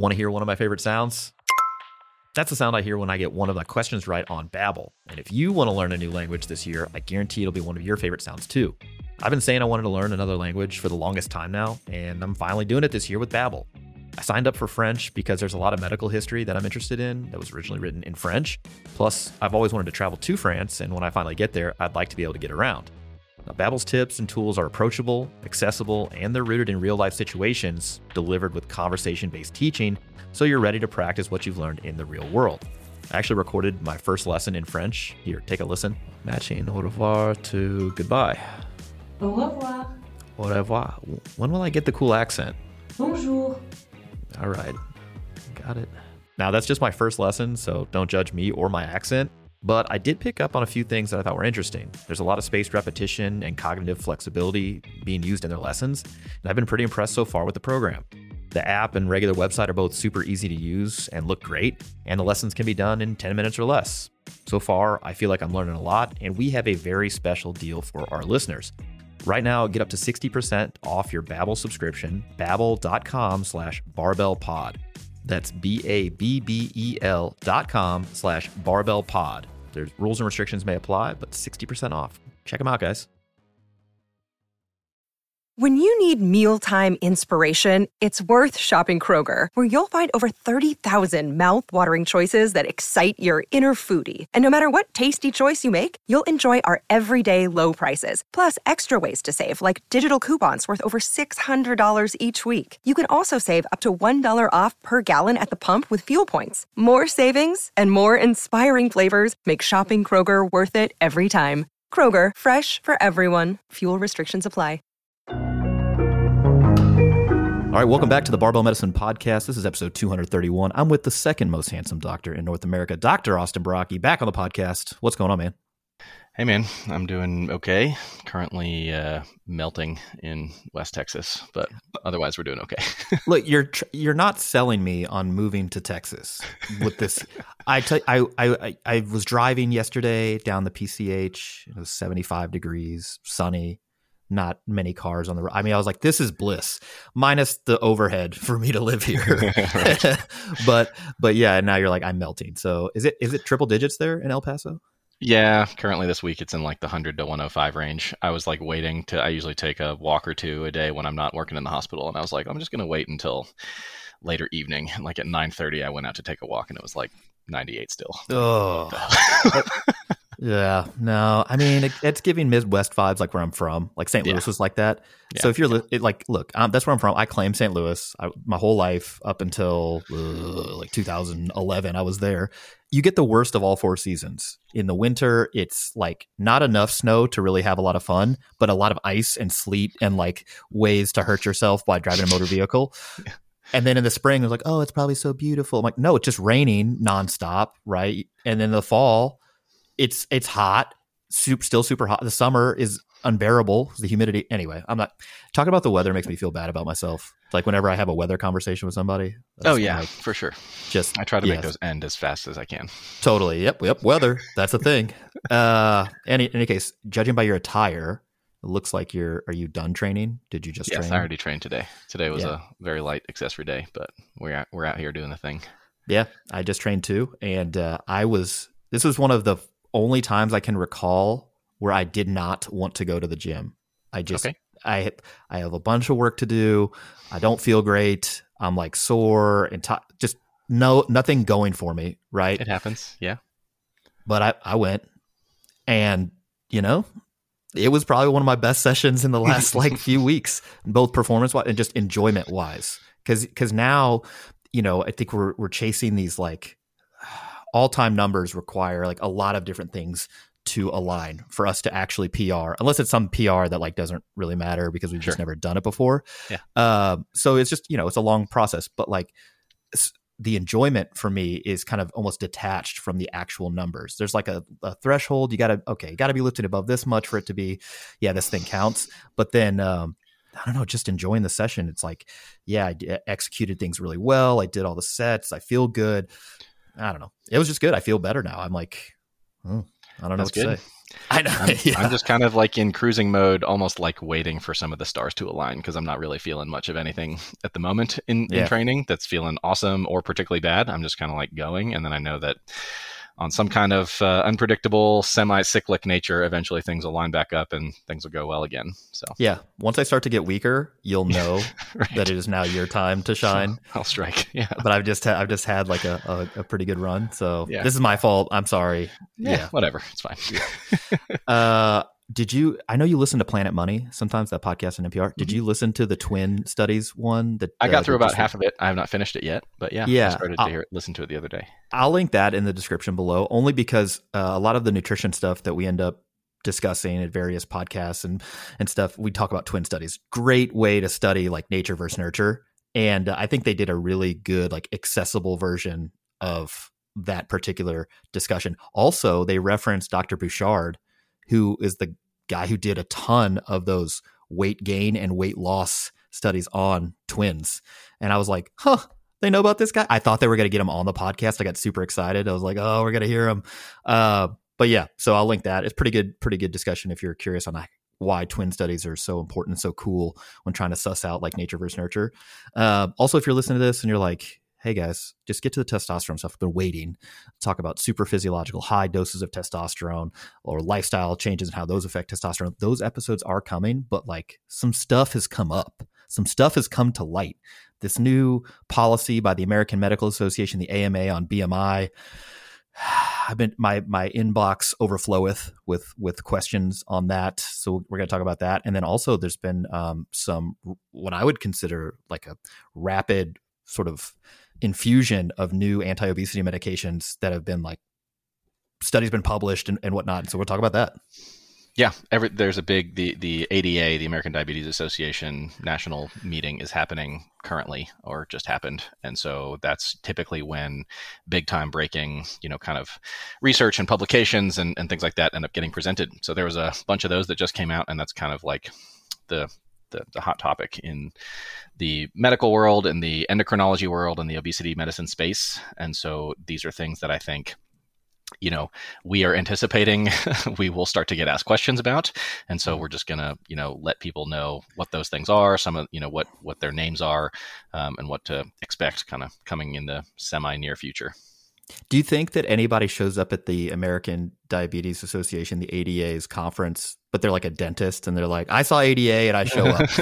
Want to hear one of my favorite sounds? That's the sound I hear when I get one of my questions right on Babbel. And if you want to learn a new language this year, I guarantee it'll be one of your favorite sounds too. I've been saying I wanted to learn another language for the longest time now, and I'm finally doing it this year with Babbel. I signed up for French because there's a lot of medical history that I'm interested in that was originally written in French. Plus, I've always wanted to travel to France, and when I finally get there, I'd like to be able to get around. Now, Babbel's tips and tools are approachable, accessible, and they're rooted in real-life situations, delivered with conversation-based teaching, so you're ready to practice what you've learned in the real world. I actually recorded my first lesson in French. Here, take a listen. Matching au revoir to goodbye. Au revoir. Au revoir. When will I get the cool accent? Bonjour. All right. Got it. Now, that's just my first lesson, so don't judge me or my accent. But I did pick up on a few things that I thought were interesting. There's a lot of spaced repetition and cognitive flexibility being used in their lessons, and I've been pretty impressed so far with the program. The app and regular website are both super easy to use and look great, and the lessons can be done in 10 minutes or less. So far, I feel like I'm learning a lot, and we have a very special deal for our listeners. Right now, get up to 60% off your Babbel subscription, babbel.com/barbellpod. That's BABBEL.com/barbellpod. There's rules and restrictions may apply, but 60% off. Check them out, guys. When you need mealtime inspiration, it's worth shopping Kroger, where you'll find over 30,000 mouth-watering choices that excite your inner foodie. And no matter what tasty choice you make, you'll enjoy our everyday low prices, plus extra ways to save, like digital coupons worth over $600 each week. You can also save up to $1 off per gallon at the pump with fuel points. More savings and more inspiring flavors make shopping Kroger worth it every time. Kroger, fresh for everyone. Fuel restrictions apply. All right, welcome back to the Barbell Medicine Podcast. This is episode 231. I'm with the second most handsome doctor in North America, Dr. Austin Baraki, back on the podcast. What's going on, man? Hey, man. I'm doing okay. Currently melting in West Texas, but otherwise we're doing okay. Look, you're not selling me on moving to Texas with this. I was driving yesterday down the PCH. It was 75 degrees, sunny. Not many cars on the road. I mean, I was like, this is bliss, minus the overhead for me to live here. but yeah, now you're like, I'm melting. So is it triple digits there in El Paso? Yeah, currently this week it's in like the 100 to 105 range. I was like I usually take a walk or two a day when I'm not working in the hospital. And I was like, I'm just going to wait until later evening. And like at 9:30, I went out to take a walk and it was like 98 still. Oh, yeah, no, I mean, it's giving Midwest vibes, like where I'm from. Like St. Louis was like that. Yeah. So if you're look, that's where I'm from. I claim St. Louis. My whole life up until like 2011, I was there. You get the worst of all four seasons. In the winter, it's like not enough snow to really have a lot of fun, but a lot of ice and sleet and like ways to hurt yourself by driving a motor vehicle. Yeah. And then in the spring, it was like, oh, it's probably so beautiful. I'm like, no, it's just raining nonstop, right? And then the fall, it's hot, still super hot. The summer is unbearable. The humidity. Anyway, I'm not talking about the weather. Makes me feel bad about myself. Like whenever I have a weather conversation with somebody. Oh yeah, for sure. I try to make those end as fast as I can. Totally. Yep. Weather. That's the thing. Any case, judging by your attire, it looks like are you done training? Did you just train? Yes, I already trained today. Today was a very light accessory day, but we're out here doing the thing. Yeah, I just trained too, and this was one of the only times I can recall where I did not want to go to the gym. I have a bunch of work to do. I don't feel great. I'm like sore and just nothing going for me. Right. It happens. Yeah. But I went, and it was probably one of my best sessions in the last like few weeks, both performance wise and just enjoyment wise. Cause now, I think we're chasing these like all-time numbers require like a lot of different things to align for us to actually PR, unless it's some PR that like doesn't really matter because we've just never done it before. Yeah. So it's just, it's a long process, but like the enjoyment for me is kind of almost detached from the actual numbers. There's like a threshold. You got to be lifted above this much for it to be, this thing counts. But then, I don't know, just enjoying the session. It's like, I executed things really well. I did all the sets. I feel good. I don't know. It was just good. I feel better now. I'm like, I don't know what to say. I know. I'm just kind of like in cruising mode, almost like waiting for some of the stars to align, because I'm not really feeling much of anything at the moment in training that's feeling awesome or particularly bad. I'm just kind of like going. And then I know that on some kind of unpredictable, semi-cyclic nature, eventually things will line back up and things will go well again. So yeah, once I start to get weaker, you'll know right. that it is now your time to shine. I'll strike. Yeah, but I've just had like a pretty good run. So this is my fault. I'm sorry. Yeah, whatever. It's fine. I know you listen to Planet Money sometimes, that podcast on NPR. Did you listen to the twin studies one? I got through about half of it. I have not finished it yet, but I started to listen to it the other day. I'll link that in the description below, only because a lot of the nutrition stuff that we end up discussing at various podcasts and stuff, we talk about twin studies. Great way to study like nature versus nurture. And I think they did a really good, like accessible version of that particular discussion. Also, they referenced Dr. Bouchard, who is the guy who did a ton of those weight gain and weight loss studies on twins. And I was like, they know about this guy? I thought they were going to get him on the podcast. I got super excited. I was like, we're going to hear him. But yeah, so I'll link that. It's pretty good discussion if you're curious on why twin studies are so important and so cool when trying to suss out like nature versus nurture. Also, if you're listening to this and you're like, hey guys, just get to the testosterone stuff. I've been waiting to talk about super physiological high doses of testosterone or lifestyle changes and how those affect testosterone. Those episodes are coming, but like some stuff has come up. Some stuff has come to light. This new policy by the American Medical Association, the AMA, on BMI. My inbox overfloweth with questions on that. So we're going to talk about that. And then also there's been some, what I would consider like a rapid sort of infusion of new anti-obesity medications that have been like studies been published and whatnot. So we'll talk about that. Yeah, there's a big the ADA, the American Diabetes Association national meeting is happening currently or just happened, and so that's typically when big time breaking, kind of research and publications and things like that end up getting presented. So there was a bunch of those that just came out, and that's kind of like the hot topic in the medical world and the endocrinology world and the obesity medicine space. And so these are things that I think we are anticipating we will start to get asked questions about. And so we're just going to, let people know what those things are, some of, what their names are, and what to expect kind of coming in the semi-near future. Do you think that anybody shows up at the American Diabetes Association, the ADA's conference, but they're like a dentist and they're like, I saw ADA and I show up?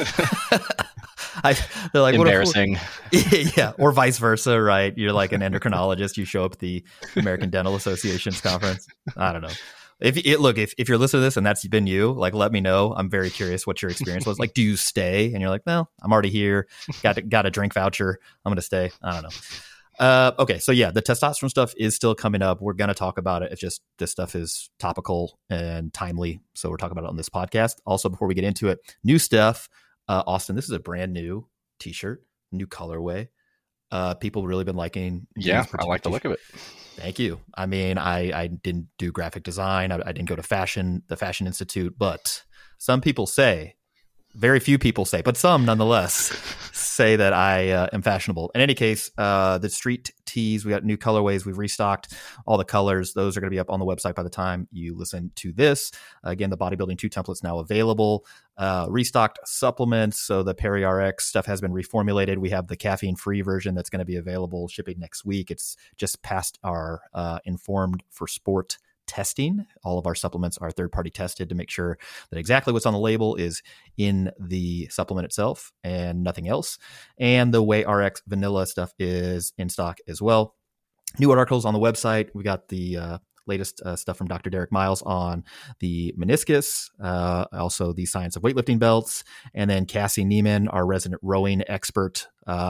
They're like, embarrassing. Yeah, or vice versa, right? You're like an endocrinologist, you show up at the American Dental Association's conference. I don't know. If you're listening to this and that's been you, like, let me know. I'm very curious what your experience was. Like, do you stay? And you're like, no, I'm already here. Got a drink voucher. I'm going to stay. I don't know. Okay, so yeah, the testosterone stuff is still coming up. We're going to talk about it. It's just this stuff is topical and timely, so we're talking about it on this podcast. Also, before we get into it, new stuff. Austin, this is a brand new t-shirt, new colorway. People really been liking. Yeah, I like the look of it. Thank you. I mean, I didn't do graphic design. I didn't go to the Fashion Institute, but some people say, very few people say, but some nonetheless say that I am fashionable. In any case, the street tees, we got new colorways. We've restocked all the colors. Those are going to be up on the website by the time you listen to this. Again, the Bodybuilding 2 template's now available. Restocked supplements. So the PeriRx stuff has been reformulated. We have the caffeine-free version that's going to be available shipping next week. It's just past our Informed for Sport testing. All of our supplements are third-party tested to make sure that exactly what's on the label is in the supplement itself and nothing else. And the Whey RX vanilla stuff is in stock as well. New articles on the website. We got the latest stuff from Dr. Derek Miles on the meniscus, also the science of weightlifting belts. And then Cassie Neiman, our resident rowing expert,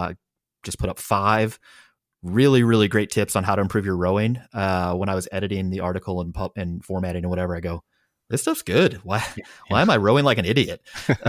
just put up 5 really, really great tips on how to improve your rowing. When I was editing the article and formatting and whatever, I go, this stuff's good. Why am I rowing like an idiot?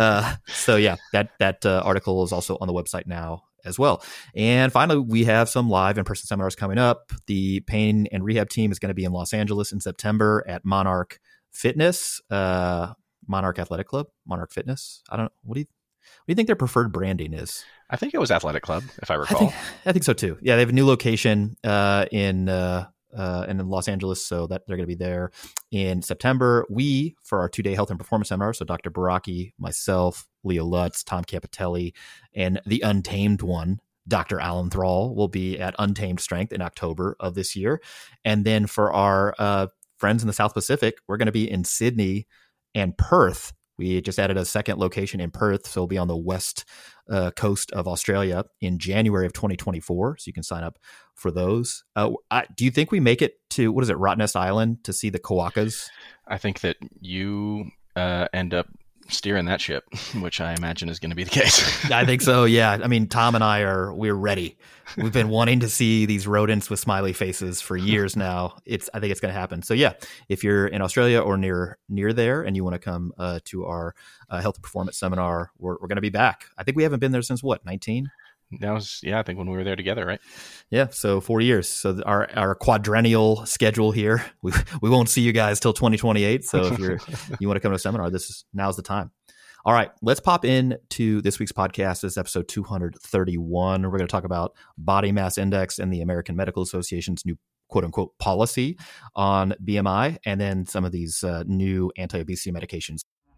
So yeah, that article is also on the website now as well. And finally, we have some live in-person seminars coming up. The pain and rehab team is going to be in Los Angeles in September at Monarch Fitness, Monarch Athletic Club, Monarch Fitness. I don't know. What do you think their preferred branding is? I think it was Athletic Club, if I recall. I think so too. Yeah, they have a new location in and in Los Angeles, so that they're going to be there in September. We, for our 2-day health and performance seminar, so Dr. Baraki, myself, Leah Lutz, Tom Capitelli, and the untamed one, Dr. Alan Thrall, will be at Untamed Strength in October of this year. And then for our friends in the South Pacific, we're going to be in Sydney and Perth. We just added a second location in Perth, so we'll be on the west coast of Australia in January of 2024. So you can sign up for those. Do you think we make it to, Rottnest Island to see the koakas? I think that you end up steering that ship, which I imagine is going to be the case. I think so. Yeah. I mean, Tom and we're ready. We've been wanting to see these rodents with smiley faces for years now. I think it's going to happen. So yeah, if you're in Australia or near there and you want to come to our health and performance seminar, we're going to be back. I think we haven't been there since 19? That was, I think when we were there together, right? Yeah, so 4 years. So our quadrennial schedule here, we won't see you guys till 2028. So if you want to come to a seminar, now's the time. All right, let's pop into this week's podcast. This is episode 231. We're going to talk about body mass index and the American Medical Association's new quote unquote policy on BMI, and then some of these new anti-obesity medications.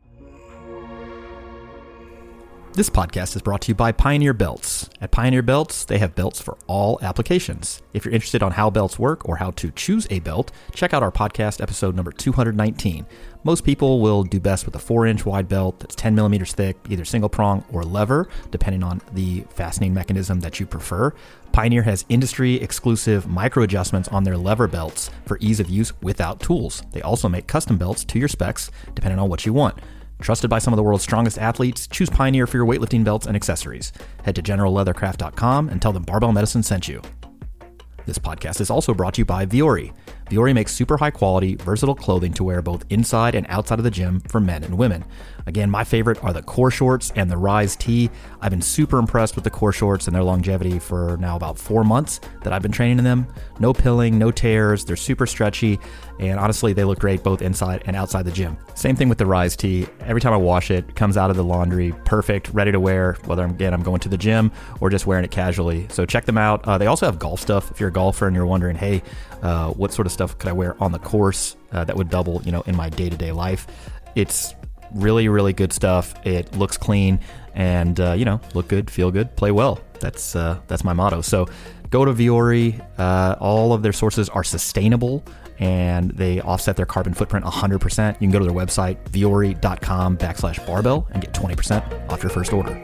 This podcast is brought to you by Pioneer Belts. At Pioneer Belts, they have belts for all applications. If you're interested on how belts work or how to choose a belt, check out our podcast episode number 219. Most people will do best with a 4-inch wide belt that's 10 millimeters thick, either single prong or lever, depending on the fastening mechanism that you prefer. Pioneer has industry-exclusive micro adjustments on their lever belts for ease of use without tools. They also make custom belts to your specs, depending on what you want. Trusted by some of the world's strongest athletes, choose Pioneer for your weightlifting belts and accessories. Head to generalleathercraft.com and tell them Barbell Medicine sent you. This podcast is also brought to you by Vuori. Vuori makes super high quality, versatile clothing to wear both inside and outside of the gym for men and women. Again, my favorite are the Core Shorts and the Rise Tee. I've been super impressed with the Core Shorts and their longevity for now about 4 months that I've been training in them. No pilling, no tears, they're super stretchy, and honestly, they look great both inside and outside the gym. Same thing with the Rise Tee. Every time I wash it, it comes out of the laundry, perfect, ready to wear, whether I'm going to the gym or just wearing it casually. So check them out. They also have golf stuff. If you're a golfer and you're wondering, hey, what sort of stuff could I wear on the course that would double, in my day-to-day life? It's really, really good stuff. It looks clean and, look good, feel good, play well. That's my motto. So go to Vuori. All of their sources are sustainable and they offset their carbon footprint 100%. You can go to their website, vuori.com/barbell and get 20% off your first order.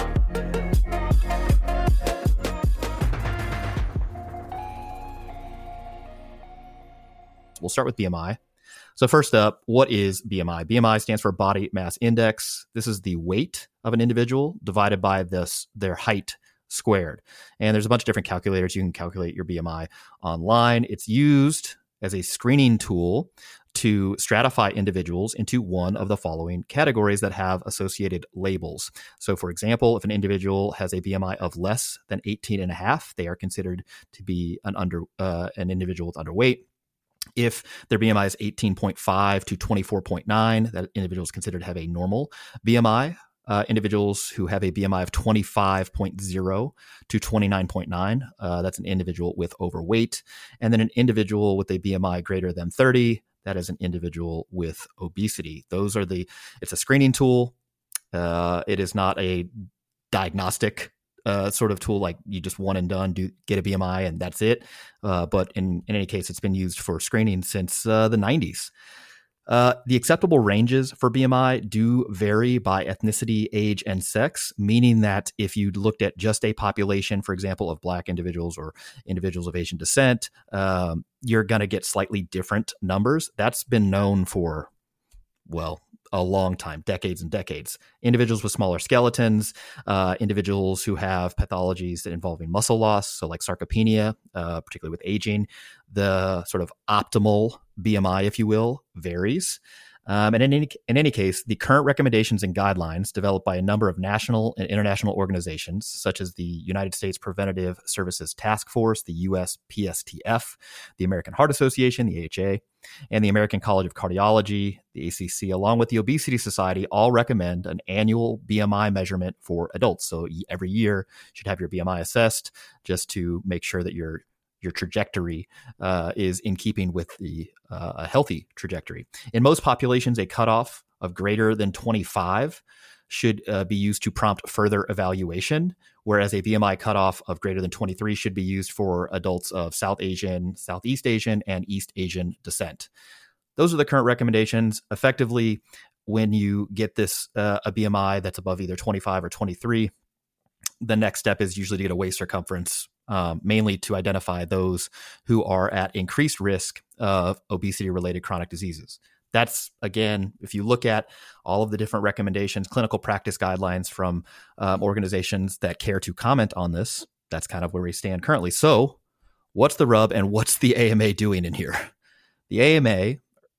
We'll start with BMI. So first up, what is BMI? BMI stands for body mass index. This is the weight of an individual divided by their height squared. And there's a bunch of different calculators. You can calculate your BMI online. It's used as a screening tool to stratify individuals into one of the following categories that have associated labels. So for example, if an individual has a BMI of less than 18.5, they are considered to be an individual with underweight. If their BMI is 18.5 to 24.9, that individual is considered to have a normal BMI. Individuals who have a BMI of 25.0 to 29.9, that's an individual with overweight. And then an individual with a BMI greater than 30, that is an individual with obesity. It's a screening tool. It is not a diagnostic sort of tool, like you just one and done, get a BMI and that's it. But in any case, it's been used for screening since the 90s. The acceptable ranges for BMI do vary by ethnicity, age, and sex, meaning that if you looked at just a population, for example, of Black individuals or individuals of Asian descent, you're going to get slightly different numbers. That's been known for, a long time, decades and decades. Individuals with smaller skeletons, individuals who have pathologies that involving muscle loss, so like sarcopenia, particularly with aging, the sort of optimal BMI, if you will, varies. And in any case, the current recommendations and guidelines developed by a number of national and international organizations, such as the United States Preventative Services Task Force, the USPSTF, the American Heart Association, the AHA, and the American College of Cardiology, the ACC, along with the Obesity Society, all recommend an annual BMI measurement for adults. So every year you should have your BMI assessed just to make sure that you're your trajectory is in keeping with a healthy trajectory. In most populations, a cutoff of greater than 25 should be used to prompt further evaluation, whereas a BMI cutoff of greater than 23 should be used for adults of South Asian, Southeast Asian, and East Asian descent. Those are the current recommendations. Effectively, when you get this a BMI that's above either 25 or 23, the next step is usually to get a waist circumference, mainly to identify those who are at increased risk of obesity-related chronic diseases. That's, again, if you look at all of the different recommendations, clinical practice guidelines from organizations that care to comment on this, that's kind of where we stand currently. So what's the rub and what's the AMA doing in here? The AMA,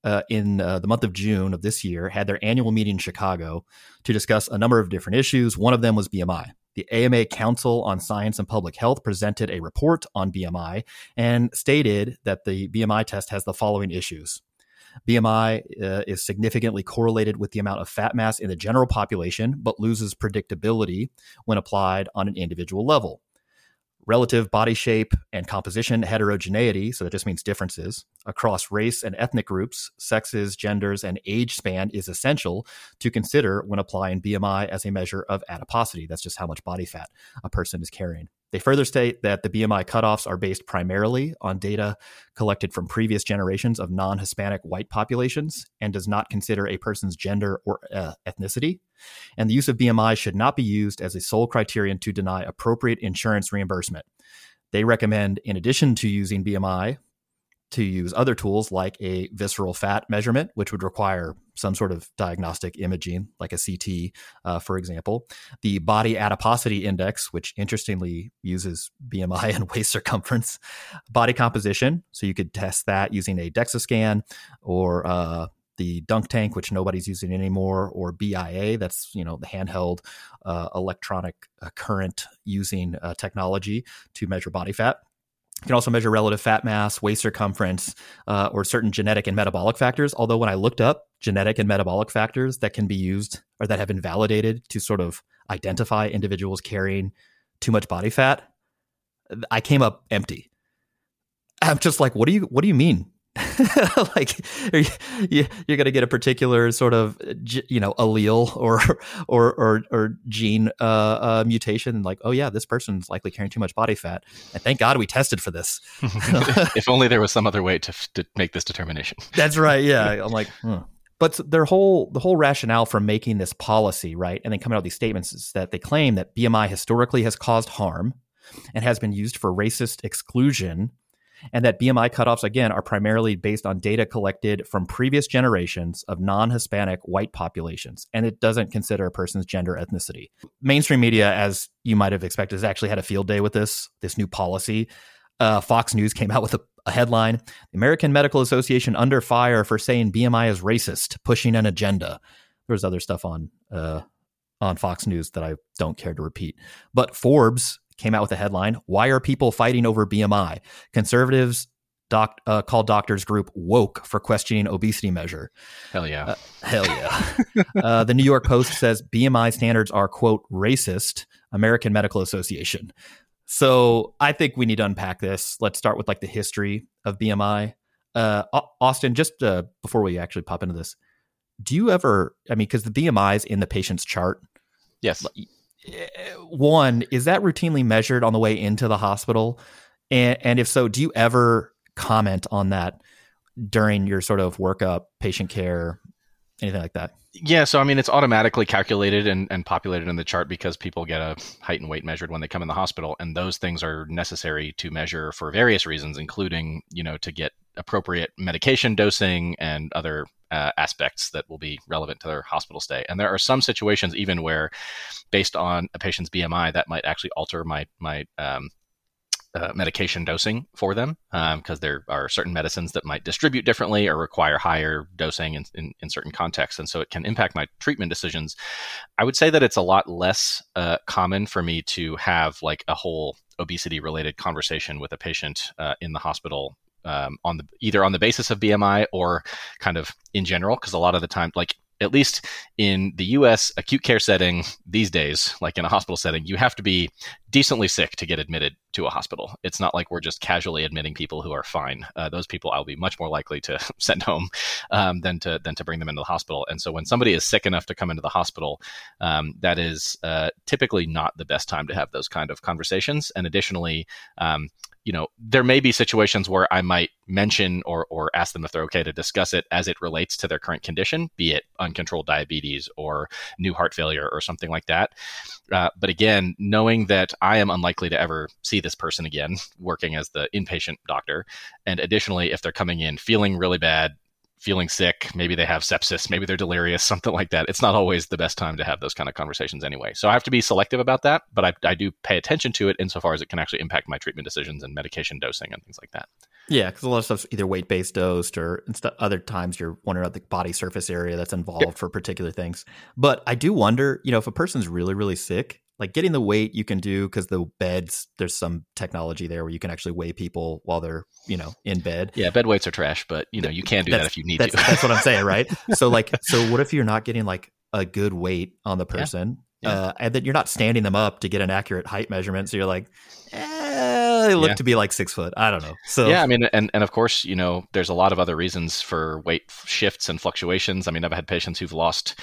in the month of June of this year, had their annual meeting in Chicago to discuss a number of different issues. One of them was BMI. The AMA Council on Science and Public Health presented a report on BMI and stated that the BMI test has the following issues. BMI is significantly correlated with the amount of fat mass in the general population, but loses predictability when applied on an individual level. Relative body shape and composition heterogeneity, so that just means differences, across race and ethnic groups, sexes, genders, and age span is essential to consider when applying BMI as a measure of adiposity. That's just how much body fat a person is carrying. They further state that the BMI cutoffs are based primarily on data collected from previous generations of non-Hispanic white populations and does not consider a person's gender or ethnicity. And the use of BMI should not be used as a sole criterion to deny appropriate insurance reimbursement. They recommend, in addition to using BMI, to use other tools like a visceral fat measurement, which would require some sort of diagnostic imaging, like a CT, for example. The body adiposity index, which interestingly uses BMI and waist circumference. Body composition, so you could test that using a DEXA scan or the dunk tank, which nobody's using anymore, or BIA, that's the handheld electronic current using technology to measure body fat. You can also measure relative fat mass, waist circumference, or certain genetic and metabolic factors. Although when I looked up genetic and metabolic factors that can be used or that have been validated to sort of identify individuals carrying too much body fat, I came up empty. I'm just like, what do you mean? Like you're going to get a particular sort of allele or gene mutation, like, oh yeah, this person's likely carrying too much body fat, and thank God we tested for this. If only there was some other way to make this determination. That's right. Yeah, I'm like, But the whole rationale for making this policy, right, and then coming out with these statements is that they claim that BMI historically has caused harm and has been used for racist exclusion. And that BMI cutoffs, again, are primarily based on data collected from previous generations of non-Hispanic white populations. And it doesn't consider a person's gender ethnicity. Mainstream media, as you might have expected, has actually had a field day with this new policy. Fox News came out with a headline, "The American Medical Association under fire for saying BMI is racist, pushing an agenda." There was other stuff on Fox News that I don't care to repeat. But Forbes came out with a headline, "Why are people fighting over BMI? Conservatives call doctors group woke for questioning obesity measure." Hell yeah. Hell yeah. The New York Post says BMI standards are, quote, racist, American Medical Association. So I think we need to unpack this. Let's start with like the history of BMI. Austin, just before we actually pop into this, do you ever, because the BMI is in the patient's chart. Yes. One, is that routinely measured on the way into the hospital? And if so, do you ever comment on that during your sort of workup, patient care, anything like that? Yeah, so it's automatically calculated and populated in the chart because people get a height and weight measured when they come in the hospital, and those things are necessary to measure for various reasons, including, to get appropriate medication dosing and other aspects that will be relevant to their hospital stay. And there are some situations even where, based on a patient's BMI, that might actually alter my medication dosing for them, because there are certain medicines that might distribute differently or require higher dosing in certain contexts. And so it can impact my treatment decisions. I would say that it's a lot less common for me to have like a whole obesity related conversation with a patient in the hospital, either on the basis of BMI or kind of in general, because a lot of the time, like at least in the US acute care setting these days, like in a hospital setting, you have to be decently sick to get admitted to a hospital. It's not like we're just casually admitting people who are fine. Those people I'll be much more likely to send home than to bring them into the hospital. And so when somebody is sick enough to come into the hospital, that is typically not the best time to have those kind of conversations. And additionally, there may be situations where I might mention or ask them if they're okay to discuss it as it relates to their current condition, be it uncontrolled diabetes or new heart failure or something like that. But again, knowing that I am unlikely to ever see this person again, working as the inpatient doctor, and additionally, if they're coming in feeling really bad, feeling sick, maybe they have sepsis, maybe they're delirious, something like that. It's not always the best time to have those kind of conversations anyway. So I have to be selective about that, but I do pay attention to it insofar as it can actually impact my treatment decisions and medication dosing and things like that. Yeah, because a lot of stuff's either weight-based dosed or other times you're wondering about the body surface area that's involved for particular things. But I do wonder, if a person's really, really sick, like getting the weight you can do because the beds, there's some technology there where you can actually weigh people while they're, in bed. Yeah, bed weights are trash, but you can do that if you need to. That's what I'm saying, right? So what if you're not getting like a good weight on the person, and then you're not standing them up to get an accurate height measurement? So you're like, they look to be like 6 foot. I don't know. So yeah, I mean, and of course, there's a lot of other reasons for weight shifts and fluctuations. I mean, I've had patients who've lost,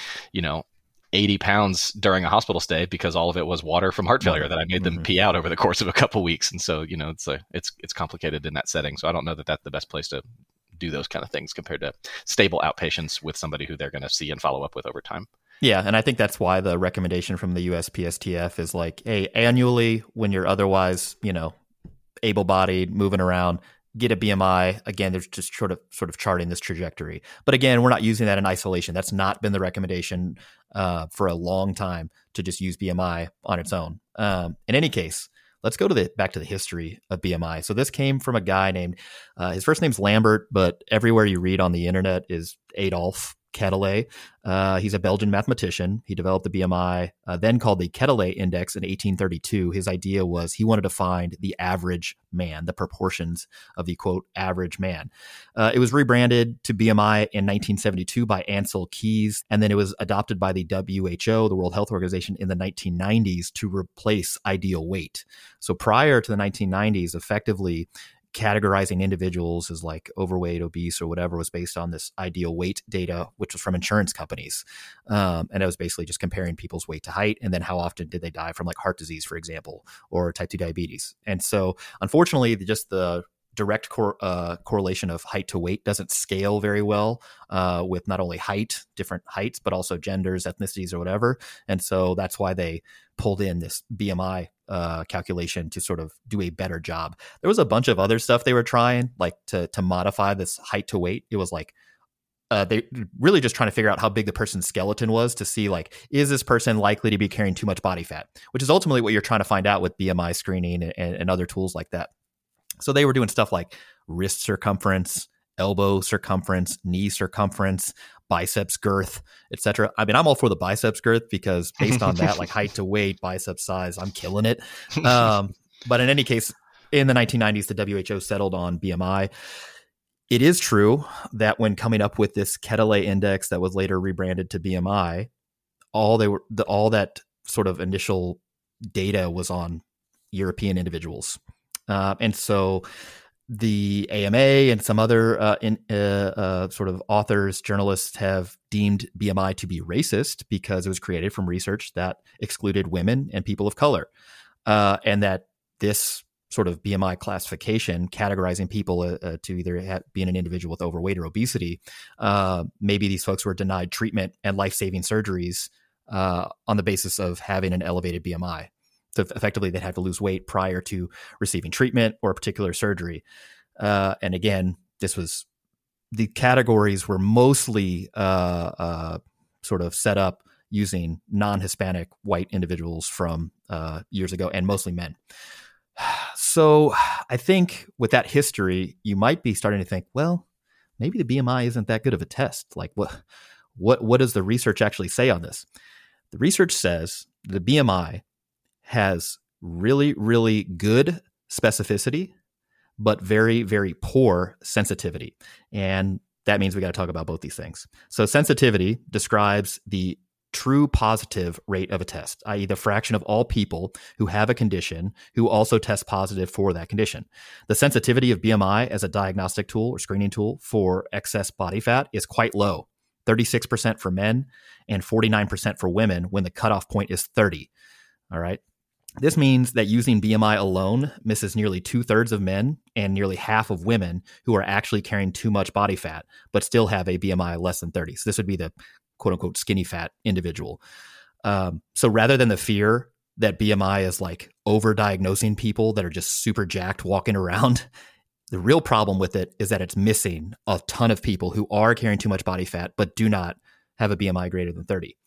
80 pounds during a hospital stay because all of it was water from heart failure that I made them pee out over the course of a couple of weeks. And so, it's complicated in that setting. So I don't know that that's the best place to do those kind of things compared to stable outpatients with somebody who they're going to see and follow up with over time. Yeah. And I think that's why the recommendation from the USPSTF is like, hey, annually, when you're otherwise, able-bodied, moving around, get a BMI. Again, there's just sort of charting this trajectory. But again, we're not using that in isolation. That's not been the recommendation for a long time, to just use BMI on its own. In any case, let's go back to the history of BMI. So this came from a guy named, his first name's Lambert, but everywhere you read on the internet is Adolphe Quetelet. He's a Belgian mathematician. He developed the BMI, then called the Quetelet Index, in 1832. His idea was he wanted to find the average man, the proportions of the, quote, average man. It was rebranded to BMI in 1972 by Ansel Keys, and then it was adopted by the WHO, the World Health Organization, in the 1990s to replace ideal weight. So prior to the 1990s, effectively, categorizing individuals as like overweight, obese, or whatever was based on this ideal weight data, which was from insurance companies. And it was basically just comparing people's weight to height, and then how often did they die from like heart disease, for example, or type 2 diabetes. And so unfortunately, just the direct correlation of height to weight doesn't scale very well with not only different heights, but also genders, ethnicities, or whatever. And so that's why they pulled in this BMI calculation to sort of do a better job. There was a bunch of other stuff they were trying, like to modify this height to weight. It was like they really just trying to figure out how big the person's skeleton was to see, like, is this person likely to be carrying too much body fat, which is ultimately what you're trying to find out with BMI screening and other tools like that. So they were doing stuff like wrist circumference, elbow circumference, knee circumference, biceps girth, etc. I mean, I'm all for the biceps girth because based on that, like height to weight, bicep size, I'm killing it. But in any case, in the 1990s, the WHO settled on BMI. It is true that when coming up with this Quetelet index that was later rebranded to BMI, all that sort of initial data was on European individuals. And so the AMA and some other sort of authors, journalists have deemed BMI to be racist because it was created from research that excluded women and people of color. And that this sort of BMI classification, categorizing people to either being an individual with overweight or obesity, maybe these folks were denied treatment and life-saving surgeries on the basis of having an elevated BMI. So effectively, they'd have to lose weight prior to receiving treatment or a particular surgery. And again, the categories were mostly sort of set up using non-Hispanic white individuals from years ago, and mostly men. So I think with that history, you might be starting to think, well, maybe the BMI isn't that good of a test. Like, what does the research actually say on this? The research says the BMI has really, really good specificity, but very, very poor sensitivity. And that means we got to talk about both these things. So sensitivity describes the true positive rate of a test, i.e. the fraction of all people who have a condition who also test positive for that condition. The sensitivity of BMI as a diagnostic tool or screening tool for excess body fat is quite low, 36% for men and 49% for women when the cutoff point is 30. All right. This means that using BMI alone misses nearly 2/3 of men and nearly half of women who are actually carrying too much body fat, but still have a BMI less than 30. So this would be the quote unquote skinny fat individual. So rather than the fear that BMI is like overdiagnosing people that are just super jacked walking around, the real problem with it is that it's missing a ton of people who are carrying too much body fat, but do not have a BMI greater than 30.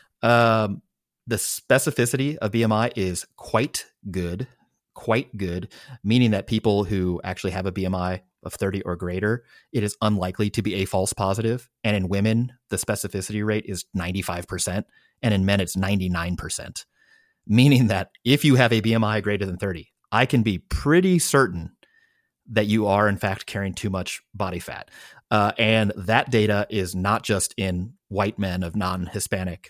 The specificity of BMI is quite good, meaning that people who actually have a BMI of 30 or greater, it is unlikely to be a false positive. And in women, the specificity rate is 95%. And in men, it's 99%. Meaning that if you have a BMI greater than 30, I can be pretty certain that you are, in fact, carrying too much body fat. And that data is not just in white men of non-Hispanic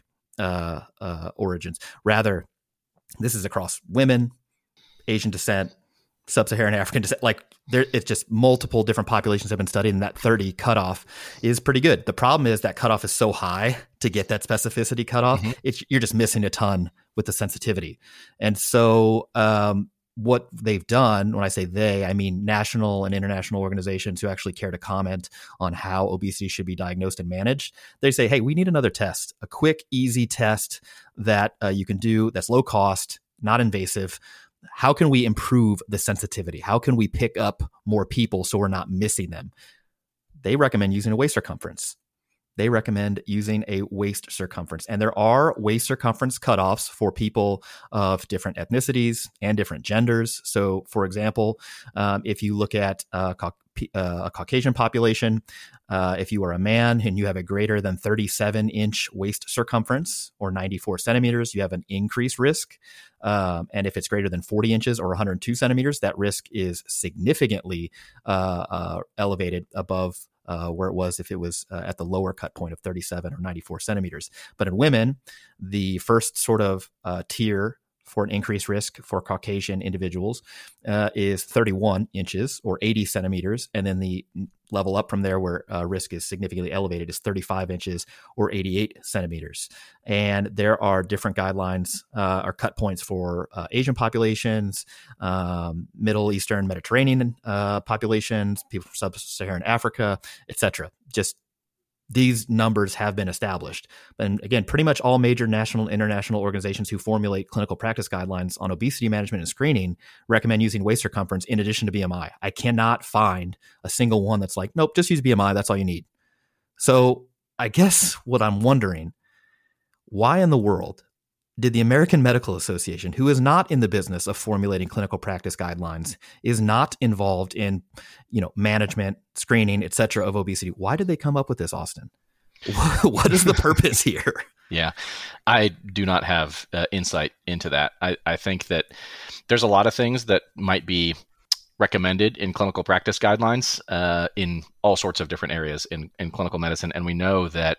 origins. Rather, this is across women, Asian descent, sub-Saharan African descent. Like it's just multiple different populations have been studied, and that 30 cutoff is pretty good. The problem is that cutoff is so high to get that specificity cutoff. Mm-hmm. You're just missing a ton with the sensitivity. And so what they've done, when I say they, I mean national and international organizations who actually care to comment on how obesity should be diagnosed and managed. They say, hey, we need another test, a quick, easy test that you can do that's low cost, not invasive. How can we improve the sensitivity? How can we pick up more people so we're not missing them? They recommend using a waist circumference. They recommend using a waist circumference. And there are waist circumference cutoffs for people of different ethnicities and different genders. So, for example, if you look at a Caucasian population, if you are a man and you have a greater than 37-inch waist circumference or 94 centimeters, you have an increased risk. And if it's greater than 40 inches or 102 centimeters, that risk is significantly elevated above where it was if it was at the lower cut point of 37 or 94 centimeters. But in women, the first sort of tier for an increased risk for Caucasian individuals is 31 inches or 80 centimeters. And then the level up from there where risk is significantly elevated is 35 inches or 88 centimeters. And there are different guidelines or cut points for Asian populations, Middle Eastern, Mediterranean populations, people from sub-Saharan Africa, etc. Just these numbers have been established. And again, pretty much all major national and international organizations who formulate clinical practice guidelines on obesity management and screening recommend using waist circumference in addition to BMI. I cannot find a single one that's like, nope, just use BMI. That's all you need. So I guess what I'm wondering, why in the world did the American Medical Association, who is not in the business of formulating clinical practice guidelines, is not involved in, management, screening, et cetera, of obesity? Why did they come up with this, Austin? What is the purpose here? Yeah, I do not have insight into that. I think that there's a lot of things that might be recommended in clinical practice guidelines in all sorts of different areas in clinical medicine. And we know that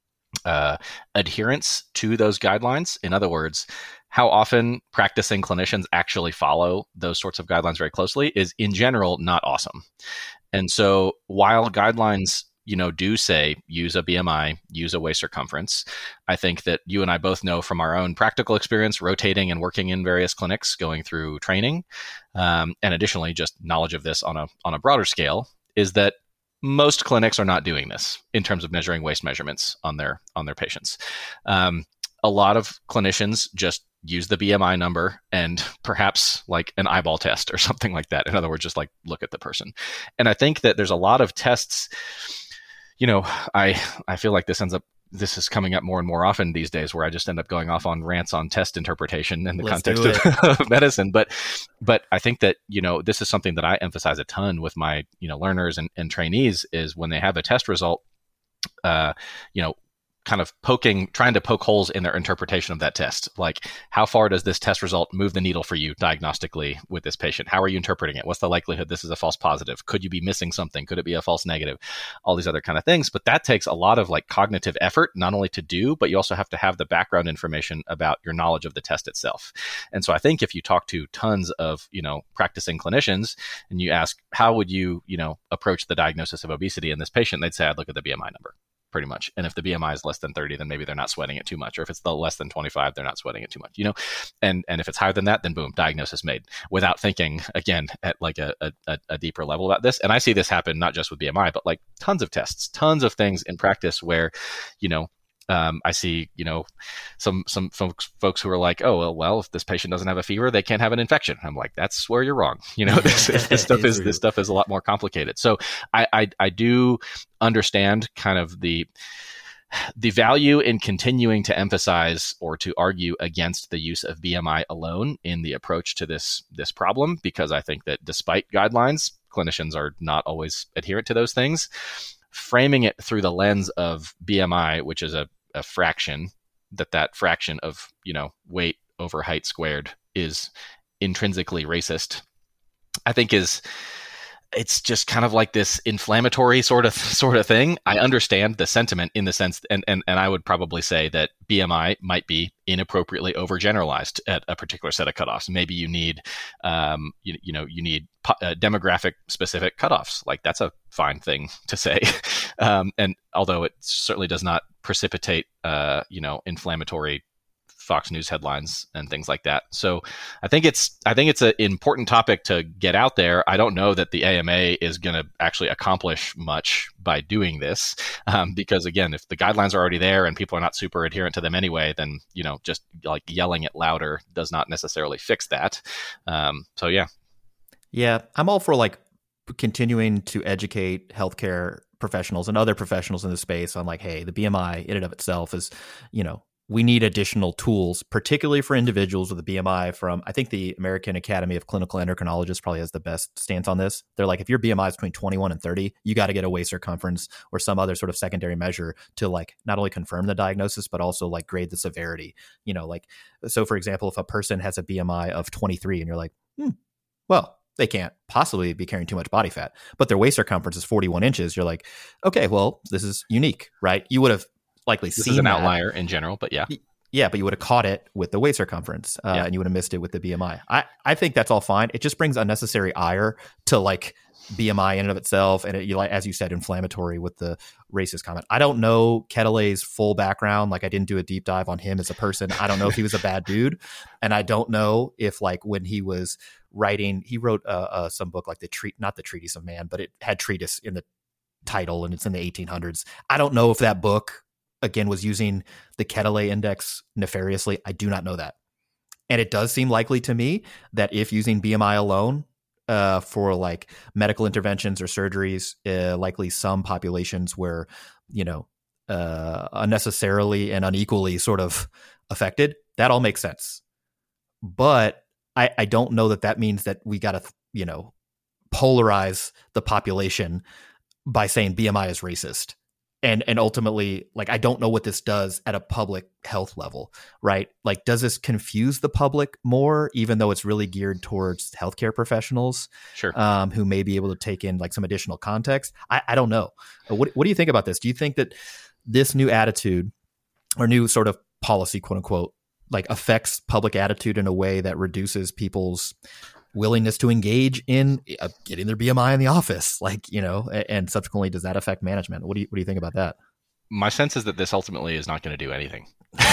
adherence to those guidelines, in other words, how often practicing clinicians actually follow those sorts of guidelines very closely, is in general not awesome. And so while guidelines, do say use a BMI, use a waist circumference, I think that you and I both know from our own practical experience rotating and working in various clinics, going through training, and additionally just knowledge of this on a broader scale, is that most clinics are not doing this in terms of measuring waist measurements on their patients. A lot of clinicians just use the BMI number and perhaps like an eyeball test or something like that. In other words, just like look at the person. And I think that there's a lot of tests. I feel like this is coming up more and more often these days, where I just end up going off on rants on test interpretation in the context of medicine. But I think that, this is something that I emphasize a ton with my, learners and trainees, is when they have a test result, kind of trying to poke holes in their interpretation of that test. Like, how far does this test result move the needle for you diagnostically with this patient? How are you interpreting it? What's the likelihood this is a false positive? Could you be missing something? Could it be a false negative? All these other kind of things. But that takes a lot of like cognitive effort, not only to do, but you also have to have the background information about your knowledge of the test itself. And so I think if you talk to tons of, practicing clinicians and you ask, how would you, approach the diagnosis of obesity in this patient? They'd say, I'd look at the BMI number. Pretty much. And if the BMI is less than 30, then maybe they're not sweating it too much. Or if it's the less than 25, they're not sweating it too much, and if it's higher than that, then boom, diagnosis made, without thinking again at like a deeper level about this. And I see this happen not just with BMI, but like tons of tests, tons of things in practice where, I see, some folks who are like, oh, well, if this patient doesn't have a fever, they can't have an infection. I'm like, that's where you're wrong. This stuff is a lot more complicated. So I do understand kind of the value in continuing to emphasize or to argue against the use of BMI alone in the approach to this problem, because I think that despite guidelines, clinicians are not always adherent to those things. Framing it through the lens of BMI, which is a fraction, that fraction of, weight over height squared is intrinsically racist, I think it's just kind of like this inflammatory sort of thing. I understand the sentiment in the sense, and I would probably say that BMI might be inappropriately overgeneralized at a particular set of cutoffs. Maybe you need, you need demographic specific cutoffs. Like, that's a fine thing to say. And although it certainly does not precipitate, inflammatory Fox News headlines and things like that. So I think it's an important topic to get out there. I don't know that the AMA is going to actually accomplish much by doing this, because again, if the guidelines are already there and people are not super adherent to them anyway, then just like yelling it louder does not necessarily fix that. So yeah, I'm all for like continuing to educate healthcare professionals and other professionals in the space on like, hey, the BMI in and of itself is, we need additional tools, particularly for individuals with a BMI from, I think the American Academy of Clinical Endocrinologists probably has the best stance on this. They're like, if your BMI is between 21 and 30, you got to get a waist circumference or some other sort of secondary measure to like not only confirm the diagnosis, but also like grade the severity. So for example, if a person has a BMI of 23 and you're like, well, they can't possibly be carrying too much body fat, but their waist circumference is 41 inches. You're like, okay, well, this is unique, right? You would have likely this seen is an that. outlier in general, but yeah, but you would have caught it with the waist circumference, and you would have missed it with the BMI. I think that's all fine. It just brings unnecessary ire to like BMI in and of itself, and it, as you said, inflammatory with the racist comment. I don't know Ketelay's full background. Like, I didn't do a deep dive on him as a person. I don't know if he was a bad dude, and I don't know if like when he was writing, he wrote some book like not the Treatise of Man, but it had treatise in the title, and it's in the 1800s. I don't know if that book again was using the Ketelay index nefariously. I do not know that. And it does seem likely to me that if using BMI alone for like medical interventions or surgeries, likely some populations were, unnecessarily and unequally sort of affected. That all makes sense. But I don't know that means that we got to, polarize the population by saying BMI is racist. And ultimately, like, I don't know what this does at a public health level, right? Like, does this confuse the public more, even though it's really geared towards healthcare professionals, sure, who may be able to take in like some additional context? I don't know. What do you think about this? Do you think that this new attitude or new sort of policy, quote unquote, like affects public attitude in a way that reduces people's willingness to engage in getting their BMI in the office, like, and subsequently, does that affect management? What do you think about that? My sense is that this ultimately is not going to do anything.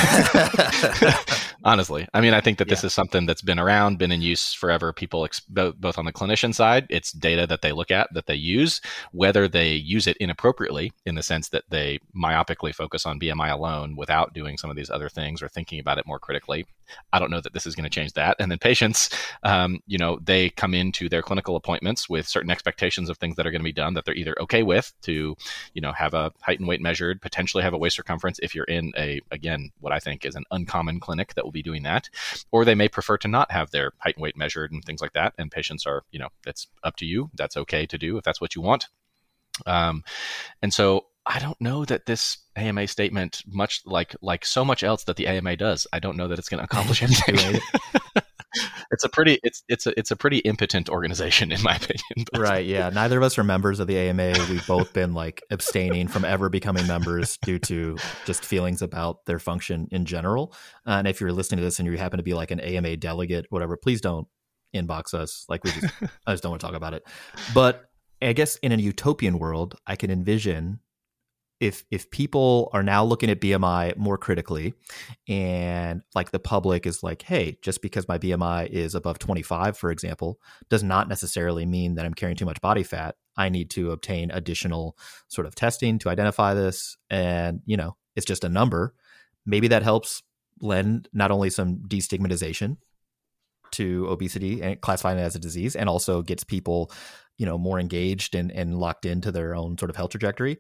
Honestly, I mean, I think that this is something that's been around, been in use forever. People, both on the clinician side, it's data that they look at, that they use, whether they use it inappropriately in the sense that they myopically focus on BMI alone without doing some of these other things or thinking about it more critically. I don't know that this is going to change that. And then patients, they come into their clinical appointments with certain expectations of things that are going to be done that they're either okay with to, have a height and weight measured, potentially have a waist circumference if you're in what I think is an uncommon clinic that will be doing that, or they may prefer to not have their height and weight measured and things like that. And patients are, it's up to you. That's okay to do if that's what you want. And so I don't know that this AMA statement, much like so much else that the AMA does, I don't know that it's going to accomplish anything. It's a pretty impotent organization, in my opinion. Right? Yeah. Neither of us are members of the AMA. We've both been like abstaining from ever becoming members due to just feelings about their function in general. And if you're listening to this and you happen to be like an AMA delegate, whatever, please don't inbox us. Like I just don't want to talk about it. But I guess in a utopian world, I can envision if people are now looking at BMI more critically, and like the public is like, hey, just because my BMI is above 25, for example, does not necessarily mean that I'm carrying too much body fat. I need to obtain additional sort of testing to identify this. And, it's just a number. Maybe that helps lend not only some destigmatization to obesity and classifying it as a disease, and also gets people, more engaged and locked into their own sort of health trajectory.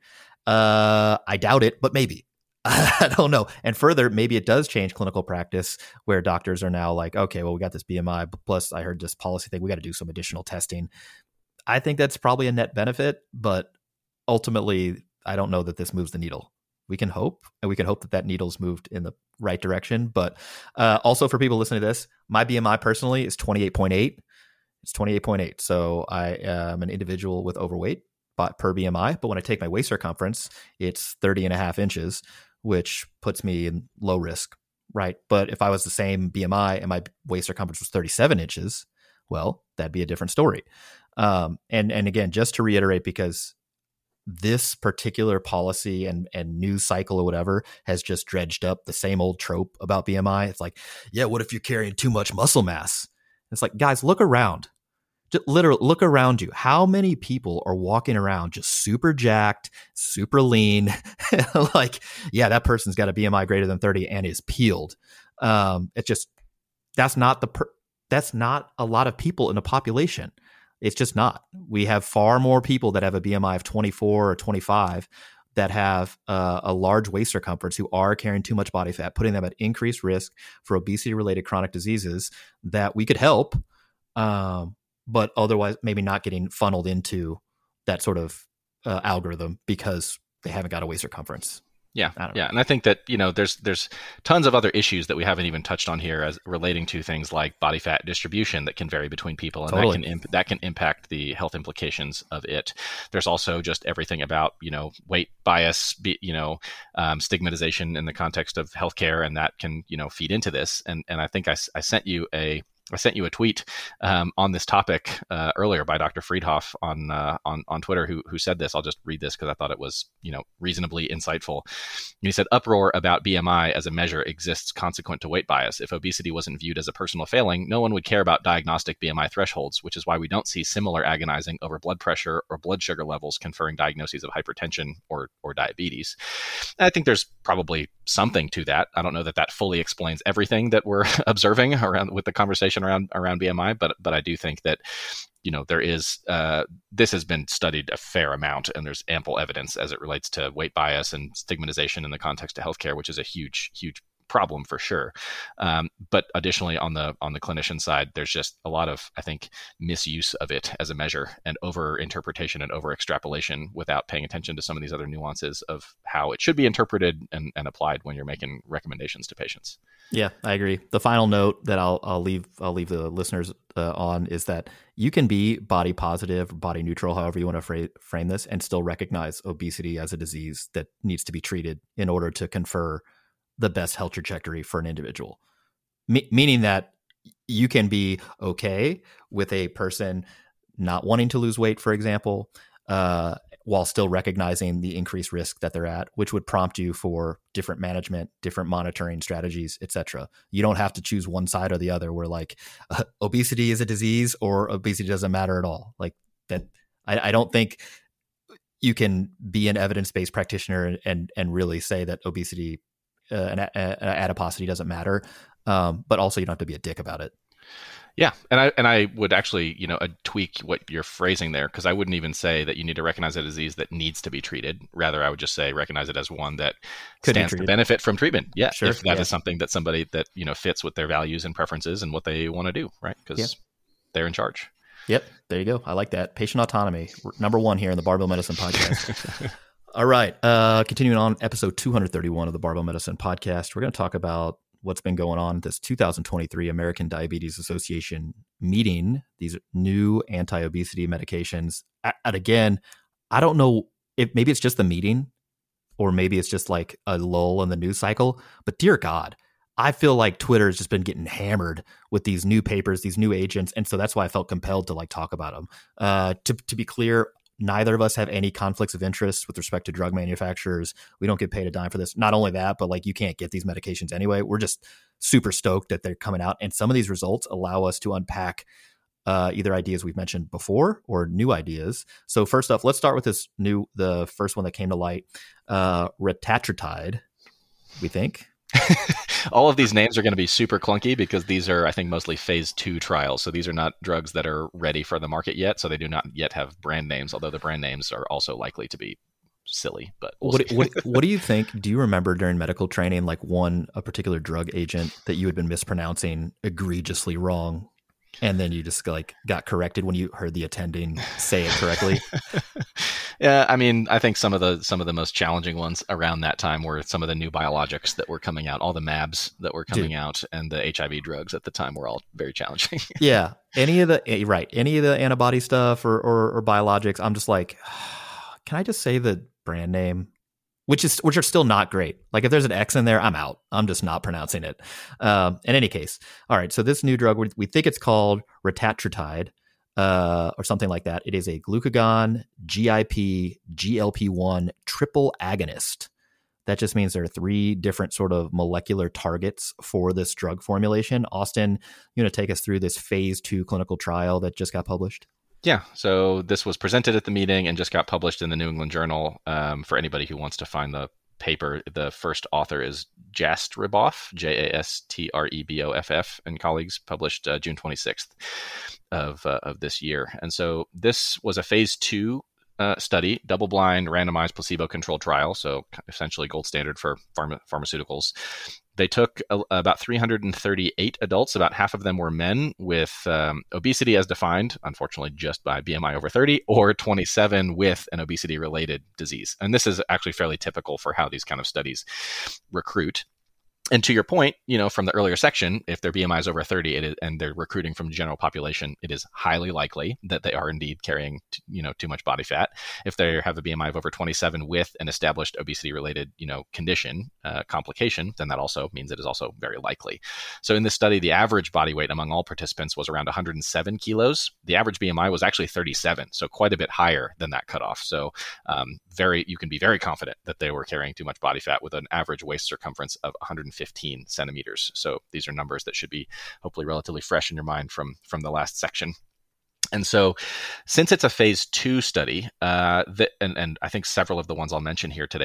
I doubt it, but maybe. I don't know. And further, maybe it does change clinical practice where doctors are now like, okay, well, we got this BMI, plus I heard this policy thing. We got to do some additional testing. I think that's probably a net benefit, but ultimately, I don't know that this moves the needle. We can hope, and we can hope that needle's moved in the right direction. But also for people listening to this, my BMI personally is 28.8. It's 28.8. So I am an individual with overweight per BMI. But when I take my waist circumference, it's 30 and a half inches, which puts me in low risk, right? But if I was the same BMI and my waist circumference was 37 inches, well, that'd be a different story. And again, just to reiterate, because this particular policy and news cycle or whatever has just dredged up the same old trope about BMI. It's like, yeah, what if you're carrying too much muscle mass? It's like, guys, look around. Just literally look around you. How many people are walking around just super jacked, super lean? Like, yeah, that person's got a BMI greater than 30 and is peeled. It's just, that's not a lot of people in a population. It's just not. We have far more people that have a BMI of 24 or 25 that have a large waist circumference who are carrying too much body fat, putting them at increased risk for obesity-related chronic diseases that we could help, but otherwise maybe not getting funneled into that sort of algorithm because they haven't got a waist circumference. Yeah. And I think that, there's tons of other issues that we haven't even touched on here as relating to things like body fat distribution that can vary between people, and totally. that can impact the health implications of it. There's also just everything about, weight bias, stigmatization in the context of healthcare, and that can, feed into this. And I think I sent you a tweet on this topic earlier by Dr. Friedhoff on Twitter, who said this. I'll just read this because I thought it was reasonably insightful. He said, "Uproar about BMI as a measure exists consequent to weight bias. If obesity wasn't viewed as a personal failing, no one would care about diagnostic BMI thresholds, which is why we don't see similar agonizing over blood pressure or blood sugar levels conferring diagnoses of hypertension or diabetes." And I think there's probably something to that. I don't know that fully explains everything that we're observing around with the conversation around BMI, but I do think that there is this has been studied a fair amount, and there's ample evidence as it relates to weight bias and stigmatization in the context of healthcare, which is a huge problem for sure. But additionally, on the clinician side, there's just a lot of, I think, misuse of it as a measure, and over interpretation and over extrapolation without paying attention to some of these other nuances of how it should be interpreted and applied when you're making recommendations to patients. Yeah, I agree. The final note that I'll leave the listeners on is that you can be body positive, body neutral, however you want to frame this, and still recognize obesity as a disease that needs to be treated in order to confer the best health trajectory for an individual. Meaning that you can be okay with a person not wanting to lose weight, for example, while still recognizing the increased risk that they're at, which would prompt you for different management, different monitoring strategies, etc. You don't have to choose one side or the other where like obesity is a disease or obesity doesn't matter at all. Like that, I don't think you can be an evidence-based practitioner and really say that obesity and adiposity doesn't matter, but also you don't have to be a dick about it. Yeah, and I would actually tweak what you're phrasing there, because I wouldn't even say that you need to recognize a disease that needs to be treated. Rather, I would just say recognize it as one that stands to benefit from treatment. Yeah, sure, if that is something that somebody that fits with their values and preferences and what they want to do, right? Because they're in charge. Yep, there you go. I like that. Patient autonomy, number one here in the Barbell Medicine podcast. All right. Continuing on episode 231 of the Barbell Medicine podcast, we're going to talk about what's been going on at this 2023 American Diabetes Association meeting, these new anti-obesity medications. And again, I don't know if maybe it's just the meeting or maybe it's just like a lull in the news cycle, but dear God, I feel like Twitter has just been getting hammered with these new papers, these new agents. And so that's why I felt compelled to like talk about them. To be clear, neither of us have any conflicts of interest with respect to drug manufacturers. We don't get paid a dime for this. Not only that, but like you can't get these medications anyway. We're just super stoked that they're coming out. And some of these results allow us to unpack either ideas we've mentioned before or new ideas. So first off, let's start with the first one that came to light, retatrutide, we think. All of these names are going to be super clunky because these are, I think, mostly phase 2 trials. So these are not drugs that are ready for the market yet. So they do not yet have brand names, although the brand names are also likely to be silly. But what do you think? Do you remember during medical training, like a particular drug agent that you had been mispronouncing egregiously wrong? And then you just like got corrected when you heard the attending say it correctly? Yeah, I mean, I think some of the most challenging ones around that time were some of the new biologics that were coming out, all the MABs that were coming out, and the HIV drugs at the time were all very challenging. Yeah, any of the antibody stuff or biologics, I'm just like, can I just say the brand name? Which are still not great. Like if there's an X in there, I'm out. I'm just not pronouncing it. In any case, all right. So this new drug, we think it's called retatrutide or something like that. It is a glucagon, GIP, GLP-1 triple agonist. That just means there are 3 different sort of molecular targets for this drug formulation. Austin, you want to take us through this phase 2 clinical trial that just got published? Yeah, so this was presented at the meeting and just got published in the New England Journal. For anybody who wants to find the paper, the first author is Jastreboff, Jastreboff, and colleagues, published June 26th of this year. And so this was a phase 2 study, double-blind, randomized, placebo-controlled trial, so essentially gold standard for pharmaceuticals. They took about 338 adults, about half of them were men with obesity as defined, unfortunately just by BMI over 30, or 27 with an obesity-related disease. And this is actually fairly typical for how these kind of studies recruit. And to your point, from the earlier section, if their BMI is over 30 and they're recruiting from the general population, it is highly likely that they are indeed carrying, too much body fat. If they have a BMI of over 27 with an established obesity-related, condition, complication, then that also means it is also very likely. So in this study, the average body weight among all participants was around 107 kilos. The average BMI was actually 37, so quite a bit higher than that cutoff. So you can be very confident that they were carrying too much body fat with an average waist circumference of 115 centimeters. So these are numbers that should be hopefully relatively fresh in your mind from the last section. And so since it's a phase 2 study, and I think several of the ones I'll mention here today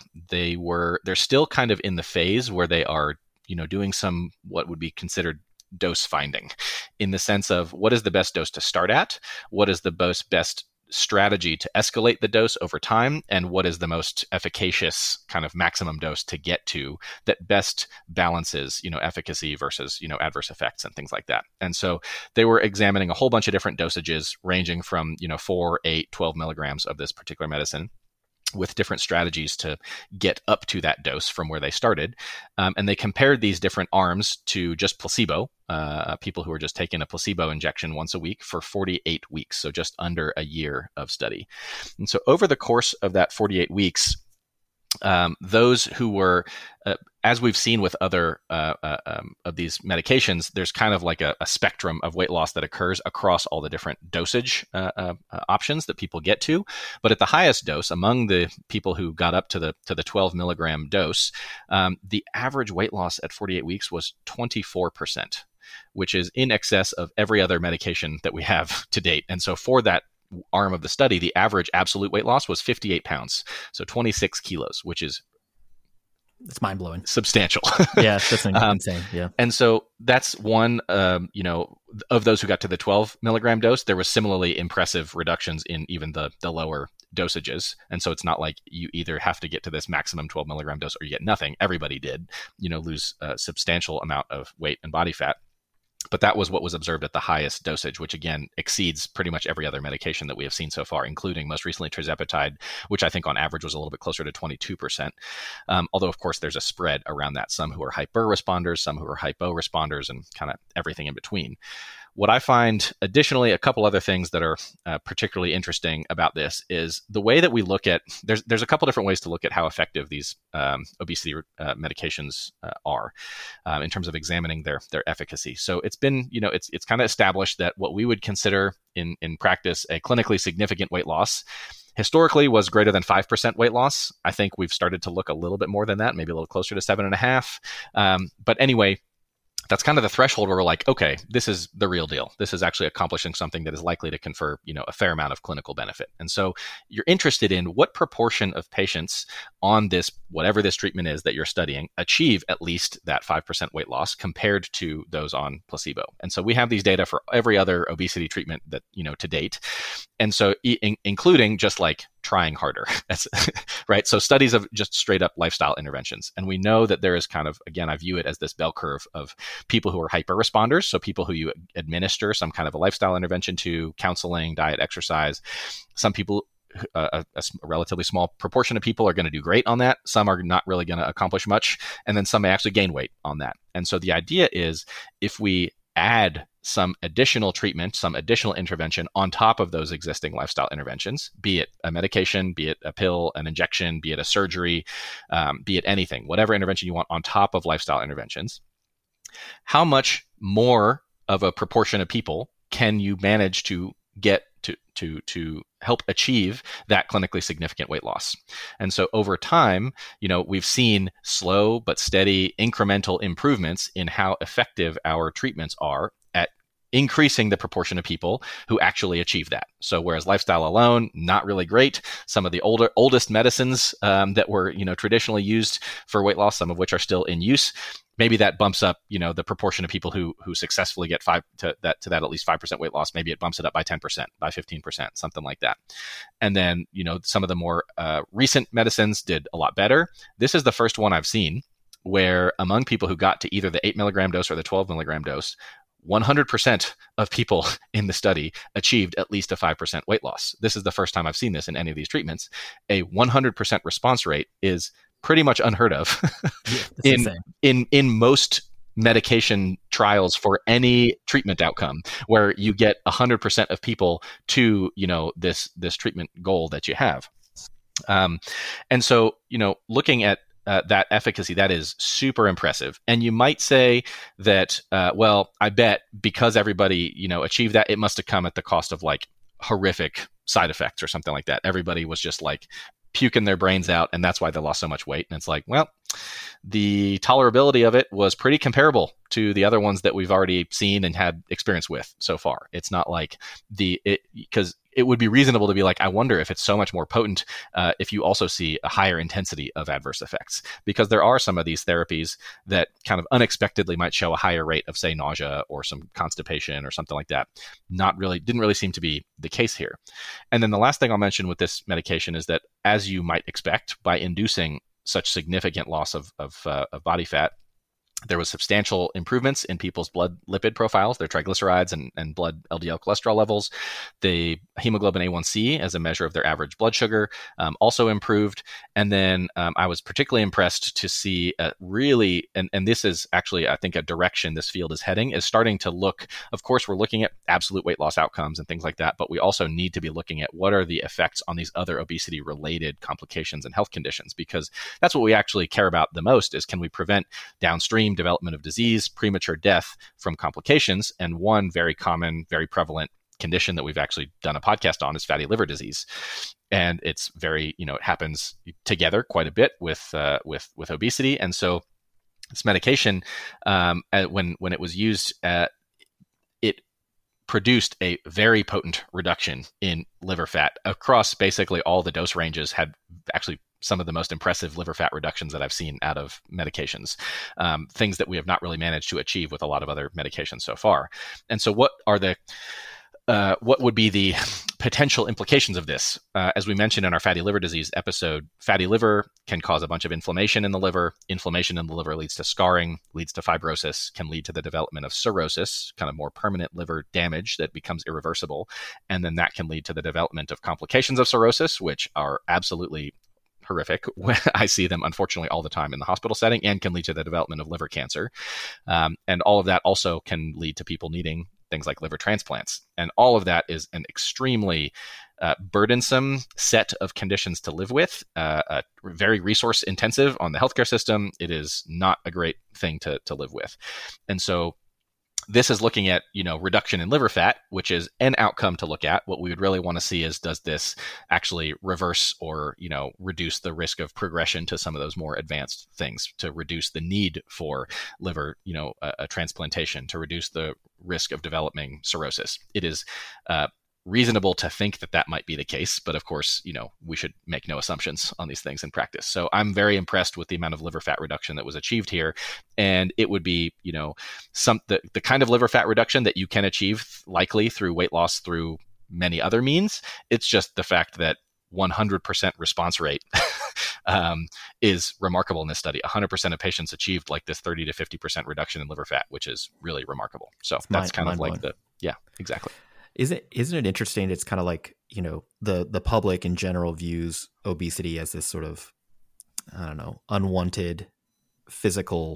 they're still kind of in the phase where they are, doing some what would be considered dose finding, in the sense of what is the best dose to start at, what is the best strategy to escalate the dose over time, and what is the most efficacious kind of maximum dose to get to that best balances, efficacy versus, adverse effects and things like that. And so they were examining a whole bunch of different dosages ranging from, 4, 8, 12 milligrams of this particular medicine, with different strategies to get up to that dose from where they started. And they compared these different arms to just placebo, people who were just taking a placebo injection once a week for 48 weeks, so just under a year of study. And so over the course of that 48 weeks, those who were, as we've seen with other of these medications, there's kind of like a spectrum of weight loss that occurs across all the different dosage options that people get to. But at the highest dose, among the people who got up to the 12 milligram dose, the average weight loss at 48 weeks was 24%, which is in excess of every other medication that we have to date. And so for that arm of the study, the average absolute weight loss was 58 pounds, so 26 kilos, which is it's mind-blowing, substantial. Yeah, that's insane. Yeah. And so that's one, of those who got to the 12 milligram dose, there was similarly impressive reductions in even the lower dosages. And so it's not like you either have to get to this maximum 12 milligram dose or you get nothing. Everybody did, lose a substantial amount of weight and body fat. But that was what was observed at the highest dosage, which again exceeds pretty much every other medication that we have seen so far, including most recently tirzepatide, which I think on average was a little bit closer to 22%. Although, of course, there's a spread around that. Some who are hyper responders, some who are hypo responders, and kind of everything in between. What I find additionally, a couple other things that are particularly interesting about this is the way that we look at, there's a couple different ways to look at how effective these obesity medications are in terms of examining their efficacy. So it's been, it's kind of established that what we would consider in practice a clinically significant weight loss historically was greater than 5% weight loss. I think we've started to look a little bit more than that, maybe a little closer to 7.5. But anyway, that's kind of the threshold where we're like, okay, this is the real deal. This is actually accomplishing something that is likely to confer, a fair amount of clinical benefit. And so you're interested in what proportion of patients on this, whatever this treatment is that you're studying, achieve at least that 5% weight loss compared to those on placebo. And so we have these data for every other obesity treatment that, to date. And so including just like trying harder, right? So studies of just straight up lifestyle interventions. And we know that there is kind of, again, I view it as this bell curve of people who are hyper responders. So people who you administer some kind of a lifestyle intervention to, counseling, diet, exercise. Some people, a relatively small proportion of people are going to do great on that. Some are not really going to accomplish much. And then some may actually gain weight on that. And so the idea is if we add some additional treatment, some additional intervention on top of those existing lifestyle interventions, be it a medication, be it a pill, an injection, be it a surgery, be it anything, whatever intervention you want on top of lifestyle interventions, how much more of a proportion of people can you manage to get to help achieve that clinically significant weight loss? And so over time, we've seen slow but steady incremental improvements in how effective our treatments are at increasing the proportion of people who actually achieve that. So whereas lifestyle alone, not really great, some of the oldest medicines that were traditionally used for weight loss, some of which are still in use, maybe that bumps up, the proportion of people who successfully get to that at least 5% weight loss. Maybe it bumps it up by 10%, by 15%, something like that. And then, some of the more recent medicines did a lot better. This is the first one I've seen where among people who got to either the 8 milligram dose or the 12 milligram dose, 100% of people in the study achieved at least a 5% weight loss. This is the first time I've seen this in any of these treatments. A 100% response rate is pretty much unheard of in most medication trials for any treatment outcome, where you get 100% of people to this treatment goal that you have. And so looking at that efficacy, that is super impressive. And you might say that, I bet because everybody achieved that, it must have come at the cost of like horrific side effects or something like that. Everybody was just like puking their brains out, and that's why they lost so much weight. And it's like, well, the tolerability of it was pretty comparable to the other ones that we've already seen and had experience with so far. It's not like because it would be reasonable to be like, I wonder if it's so much more potent if you also see a higher intensity of adverse effects, because there are some of these therapies that kind of unexpectedly might show a higher rate of, say, nausea or some constipation or something like that. Didn't really seem to be the case here. And then the last thing I'll mention with this medication is that, as you might expect, by inducing such significant loss of body fat, there was substantial improvements in people's blood lipid profiles, their triglycerides and blood LDL cholesterol levels. The hemoglobin A1C, as a measure of their average blood sugar, also improved. And then I was particularly impressed to see really, and this is actually, I think, a direction this field is heading, is starting to look, of course, we're looking at absolute weight loss outcomes and things like that, but we also need to be looking at what are the effects on these other obesity-related complications and health conditions, because that's what we actually care about the most, is can we prevent downstream development of disease, premature death from complications. And one very common, very prevalent condition that we've actually done a podcast on is fatty liver disease. And it's very, it happens together quite a bit with obesity. And so this medication, when it was used, it produced a very potent reduction in liver fat across basically all the dose ranges, had actually some of the most impressive liver fat reductions that I've seen out of medications, things that we have not really managed to achieve with a lot of other medications so far. And so what are the what would be the potential implications of this? As we mentioned in our fatty liver disease episode, fatty liver can cause a bunch of inflammation in the liver. Inflammation in the liver leads to scarring, leads to fibrosis, can lead to the development of cirrhosis, kind of more permanent liver damage that becomes irreversible. And then that can lead to the development of complications of cirrhosis, which are absolutely horrific. I see them, unfortunately, all the time in the hospital setting, and can lead to the development of liver cancer. And all of that also can lead to people needing things like liver transplants. And all of that is an extremely burdensome set of conditions to live with, very resource intensive on the healthcare system. It is not a great thing to live with. And so this is looking at, reduction in liver fat, which is an outcome to look at. What we would really want to see is, does this actually reverse or, reduce the risk of progression to some of those more advanced things, to reduce the need for liver, a transplantation, to reduce the risk of developing cirrhosis. It is reasonable to think that that might be the case, but of course, we should make no assumptions on these things in practice. So I'm very impressed with the amount of liver fat reduction that was achieved here, and it would be, the kind of liver fat reduction that you can achieve likely through weight loss through many other means. It's just the fact that 100% response rate is remarkable in this study. 100% of patients achieved like this 30 to 50% reduction in liver fat, which is really remarkable. So that's kind of like yeah, exactly. Isn't it interesting? It's kind of like, the public in general views obesity as this sort of, I don't know, unwanted physical,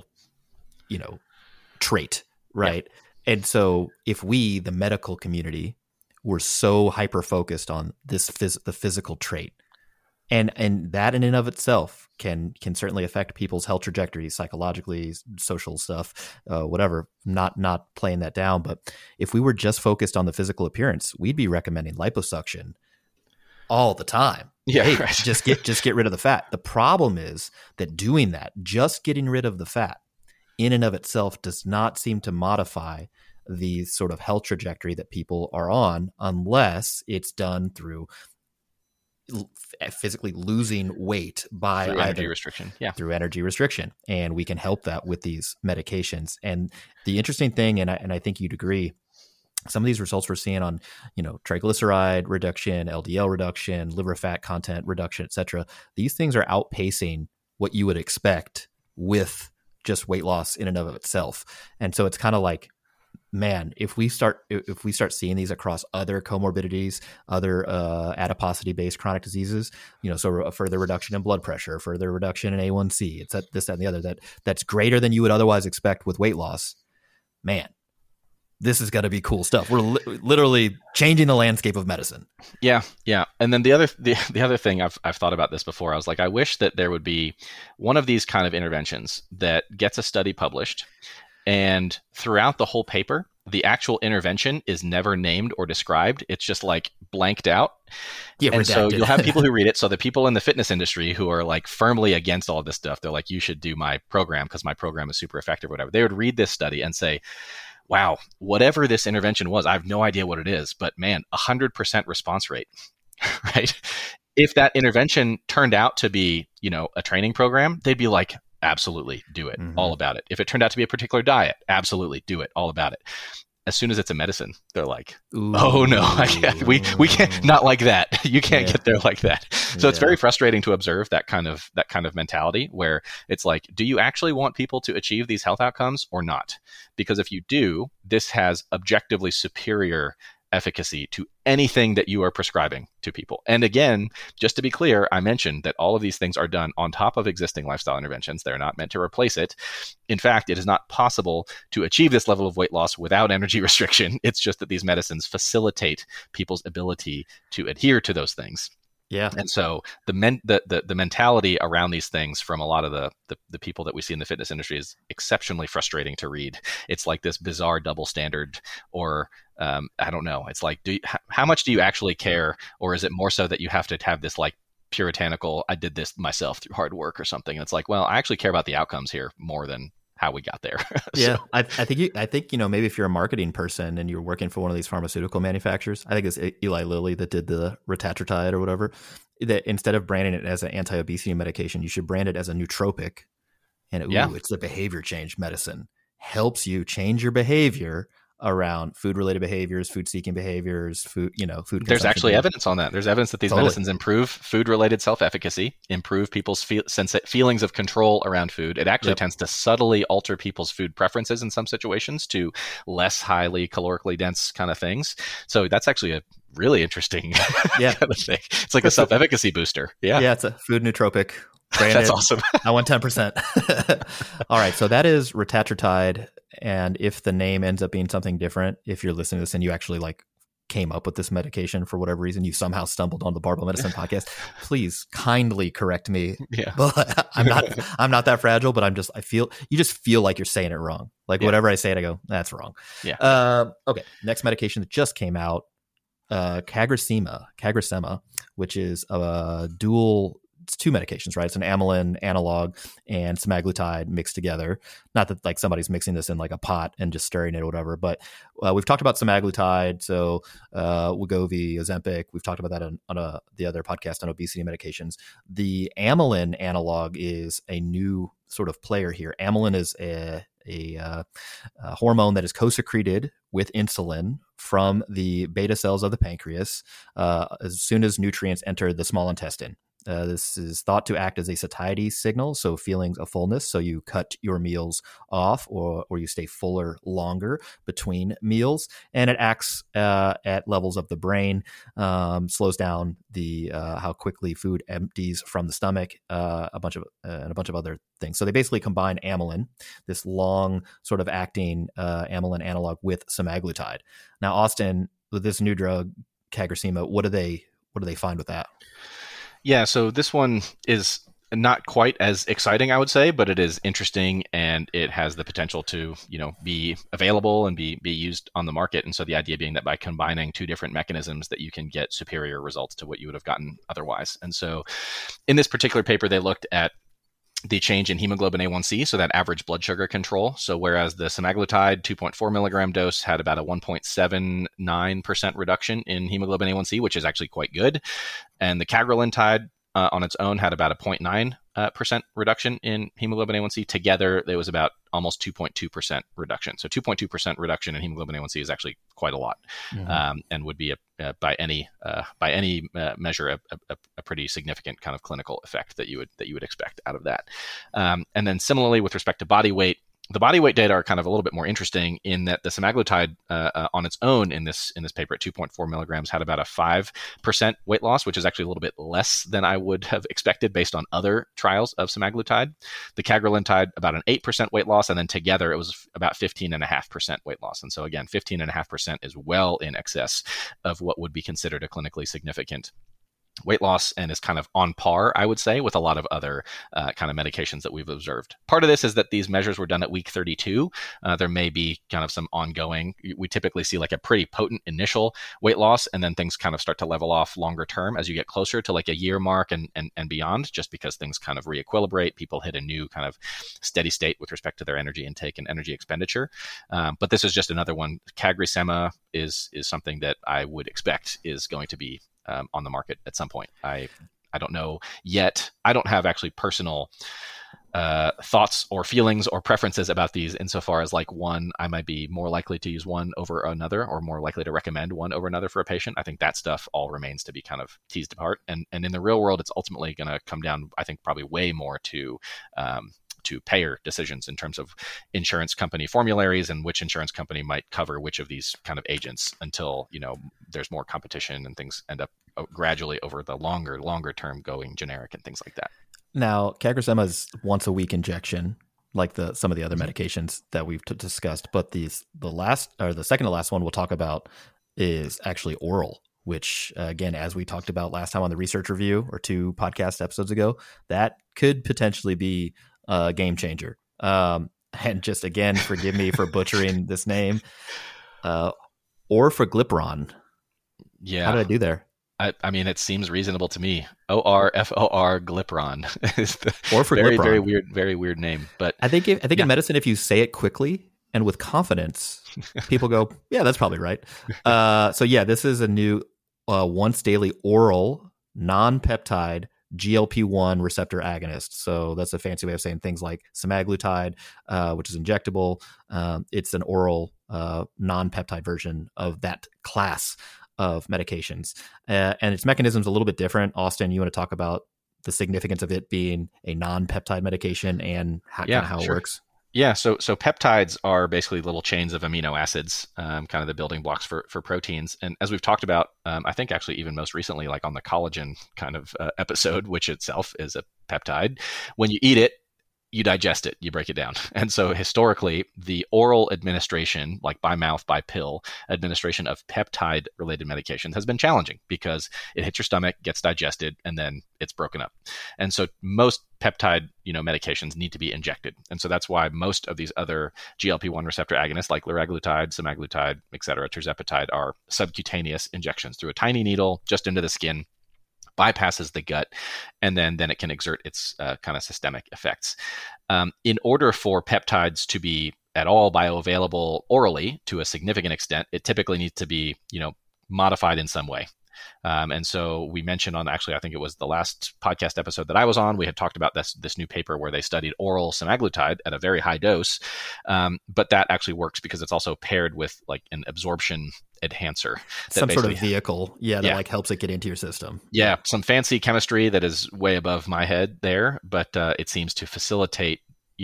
trait, right? Yeah. And so if we, the medical community, were so hyper focused on the physical trait, and that in and of itself can certainly affect people's health trajectories, psychologically, social stuff, whatever, not playing that down. But if we were just focused on the physical appearance, we'd be recommending liposuction all the time. Yeah, hey, right. just get rid of the fat. The problem is that doing that, just getting rid of the fat in and of itself, does not seem to modify the sort of health trajectory that people are on, unless it's done through physically losing weight by through energy restriction. Yeah. Through energy restriction. And we can help that with these medications. And the interesting thing, and I think you'd agree, some of these results we're seeing on, triglyceride reduction, LDL reduction, liver fat content reduction, et cetera, these things are outpacing what you would expect with just weight loss in and of itself. And so it's kind of like, man, if we start seeing these across other comorbidities, other adiposity-based chronic diseases, so a further reduction in blood pressure, further reduction in A1C, it's this, that, and the other, that's greater than you would otherwise expect with weight loss, man, this is going to be cool stuff. We're literally changing the landscape of medicine. Yeah. And then the other thing, I've thought about this before. I was like, I wish that there would be one of these kind of interventions that gets a study published, and throughout the whole paper, the actual intervention is never named or described. It's just like blanked out. Yeah, and redacted. So you'll have people who read it. So the people in the fitness industry who are like firmly against all of this stuff, they're like, you should do my program because my program is super effective or whatever. They would read this study and say, wow, whatever this intervention was, I have no idea what it is, but man, 100% response rate, right? If that intervention turned out to be, a training program, they'd be like, absolutely, do it, all about it. If it turned out to be a particular diet, absolutely, do it, all about it. As soon as it's a medicine, they're like, oh no, we can't, not like that. You can't get there like that. So it's very frustrating to observe that kind of mentality where it's like, do you actually want people to achieve these health outcomes or not? Because if you do, this has objectively superior efficacy to anything that you are prescribing to people. And again, just to be clear, I mentioned that all of these things are done on top of existing lifestyle interventions. They're not meant to replace it. In fact, it is not possible to achieve this level of weight loss without energy restriction. It's just that these medicines facilitate people's ability to adhere to those things. Yeah. And so the mentality around these things from a lot of the people that we see in the fitness industry is exceptionally frustrating to read. It's like this bizarre double standard, or I don't know. It's like, how much do you actually care? Or is it more so that you have to have this like puritanical, I did this myself through hard work or something? And it's like, well, I actually care about the outcomes here more than how we got there. Yeah. I think, maybe if you're a marketing person and you're working for one of these pharmaceutical manufacturers, I think it's Eli Lilly that did the retatrutide or whatever, that instead of branding it as an anti-obesity medication, you should brand it as a nootropic. And it's the behavior change medicine. Helps you change your behavior around food-related behaviors, food-seeking behaviors, food There's actually evidence on that. There's evidence that these Totally. medicines improve food-related self-efficacy, improve people's feelings of control around food. It actually tends to subtly alter people's food preferences in some situations to less highly calorically dense kind of things. So that's actually a really interesting kind of thing. It's like a self-efficacy booster. Yeah, it's a food nootropic. Branded. That's awesome. I want 10%. All right. So that is retatrutide. And if the name ends up being something different, if you're listening to this and you actually like came up with this medication for whatever reason, you somehow stumbled on the Barbell Medicine podcast, please kindly correct me. Yeah. But I'm not that fragile, but you just feel like you're saying it wrong. Like whatever I say it, I go, that's wrong. Yeah. Okay. Next medication that just came out, CagriSema, which is a dual. It's two medications, right? It's an amylin analog and semaglutide mixed together. Not that like somebody's mixing this in like a pot and just stirring it or whatever, but we've talked about semaglutide, so Wegovy, Ozempic. We've talked about that on the other podcast on obesity medications. The amylin analog is a new sort of player here. Amylin is a hormone that is co-secreted with insulin from the beta cells of the pancreas as soon as nutrients enter the small intestine. This is thought to act as a satiety signal, so feelings of fullness. So you cut your meals off or you stay fuller longer between meals. And it acts at levels of the brain, slows down the how quickly food empties from the stomach, a bunch of other things. So they basically combine amylin, this long sort of acting amylin analog, with semaglutide. Now, Austin, with this new drug, CagriSema, what do they find with that? Yeah, so this one is not quite as exciting, I would say, but it is interesting and it has the potential to, be available and be used on the market. And so the idea being that by combining two different mechanisms that you can get superior results to what you would have gotten otherwise. And so in this particular paper, they looked at the change in hemoglobin A1C, so that average blood sugar control. So whereas the semaglutide 2.4 milligram dose had about a 1.79% reduction in hemoglobin A1C, which is actually quite good, and the cagrilintide on its own had about a 0.9% reduction in hemoglobin A1C. Together, it was about almost 2.2% reduction. So 2.2% reduction in hemoglobin A1C is actually quite a lot, and would be by any measure a pretty significant kind of clinical effect that you would expect out of that. And then similarly, with respect to body weight, the body weight data are kind of a little bit more interesting in that the semaglutide on its own in this paper at 2.4 milligrams had about a 5% weight loss, which is actually a little bit less than I would have expected based on other trials of semaglutide. The cagrilintide, about an 8% weight loss, and then together it was about 15.5% weight loss. And so again, 15.5% is well in excess of what would be considered a clinically significant weight loss, and is kind of on par, I would say, with a lot of other kind of medications that we've observed. Part of this is that these measures were done at week 32. There may be kind of some ongoing, we typically see like a pretty potent initial weight loss, and then things kind of start to level off longer term as you get closer to like a year mark and beyond, just because things kind of re-equilibrate. People hit a new kind of steady state with respect to their energy intake and energy expenditure. But this is just another one. CagriSema is something that I would expect is going to be on the market at some point. I don't know yet. I don't have actually personal thoughts or feelings or preferences about these insofar as like one, I might be more likely to use one over another or more likely to recommend one over another for a patient. I think that stuff all remains to be kind of teased apart. And in the real world, it's ultimately going to come down, I think, probably way more to payer decisions in terms of insurance company formularies and which insurance company might cover which of these kind of agents until, there's more competition and things end up gradually over the longer term going generic and things like that. Now, CagriSema is once a week injection, like some of the other medications that we've discussed. But the second to last one we'll talk about is actually oral, which again, as we talked about last time on the research review or 2 podcast episodes ago, that could potentially be a game changer. And just again, forgive me for butchering this name, orforglipron. Yeah. How did I do there? I mean, it seems reasonable to me. ORFOR glipron is the orforglipron. very weird name. But I think in medicine, if you say it quickly and with confidence, people go, yeah, that's probably right. So yeah, this is a new once daily oral non-peptide GLP-1 receptor agonists. So that's a fancy way of saying things like semaglutide, which is injectable. It's an oral non-peptide version of that class of medications. And its mechanism is a little bit different. Austin, you want to talk about the significance of it being a non-peptide medication and how it works? Yeah, so peptides are basically little chains of amino acids, kind of the building blocks for proteins. And as we've talked about, I think actually even most recently, like on the collagen kind of episode, which itself is a peptide, when you eat it, you digest it, you break it down. And so historically, the oral administration, like by mouth, by pill administration of peptide related medications has been challenging because it hits your stomach, gets digested, and then it's broken up. And so most peptide, medications need to be injected. And so that's why most of these other GLP-1 receptor agonists like liraglutide, semaglutide, et cetera, tirzepatide are subcutaneous injections through a tiny needle just into the skin, bypasses the gut, and then it can exert its kind of systemic effects. In order for peptides to be at all bioavailable orally to a significant extent, it typically needs to be, modified in some way. And so we mentioned on, actually, I think it was the last podcast episode that I was on, we had talked about this new paper where they studied oral semaglutide at a very high dose. But that actually works because it's also paired with like an absorption enhancer. Some sort of vehicle. That like helps it get into your system. Yeah. Some fancy chemistry that is way above my head there, but it seems to facilitate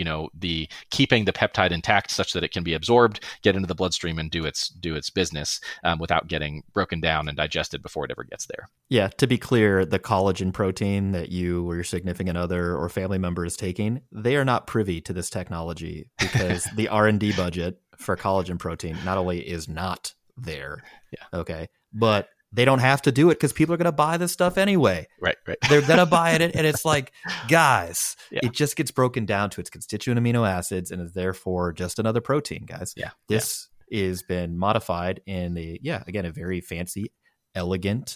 the keeping the peptide intact such that it can be absorbed, get into the bloodstream, and do its business without getting broken down and digested before it ever gets there. Yeah, to be clear, the collagen protein that you or your significant other or family member is taking, they are not privy to this technology because the R&D budget for collagen protein not only is not there, okay, but they don't have to do it because people are going to buy this stuff anyway. Right. They're going to buy it. And it's like, guys, it just gets broken down to its constituent amino acids and is therefore just another protein, guys. Yeah. This has been modified in a very fancy, elegant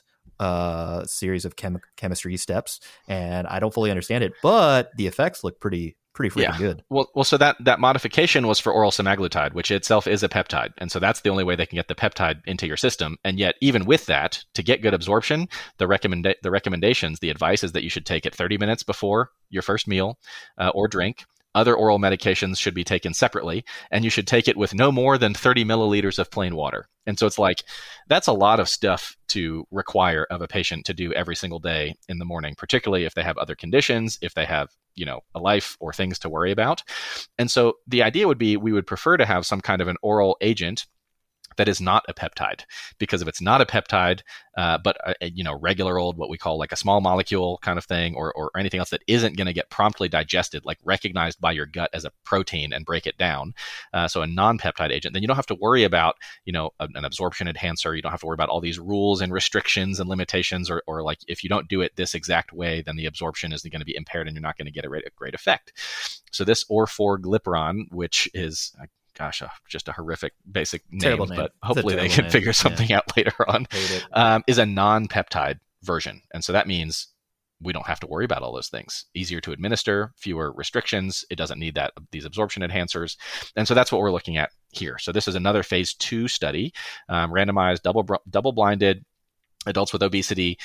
series of chemistry steps. And I don't fully understand it, but the effects look pretty freaking good. Well, so that modification was for oral semaglutide, which itself is a peptide. And so that's the only way they can get the peptide into your system. And yet, even with that, to get good absorption, the recommendations, the advice is that you should take it 30 minutes before your first meal or drink. Other oral medications should be taken separately, and you should take it with no more than 30 milliliters of plain water. And so it's like, that's a lot of stuff to require of a patient to do every single day in the morning, particularly if they have other conditions, if they have, a life or things to worry about. And so the idea would be we would prefer to have some kind of an oral agent that is not a peptide, because if it's not a peptide, but regular old, what we call like a small molecule kind of thing, or anything else that isn't going to get promptly digested, like recognized by your gut as a protein and break it down. So a non-peptide agent, then you don't have to worry about, an absorption enhancer. You don't have to worry about all these rules and restrictions and limitations, or like if you don't do it this exact way, then the absorption is going to be impaired and you're not going to get a great effect. So this orforglipron, which is just a horrific basic name, but hopefully they can figure something out later on, is a non-peptide version. And so that means we don't have to worry about all those things. Easier to administer, fewer restrictions. It doesn't need these absorption enhancers. And so that's what we're looking at here. So this is another phase 2 study, randomized, double-blinded, adults with obesity,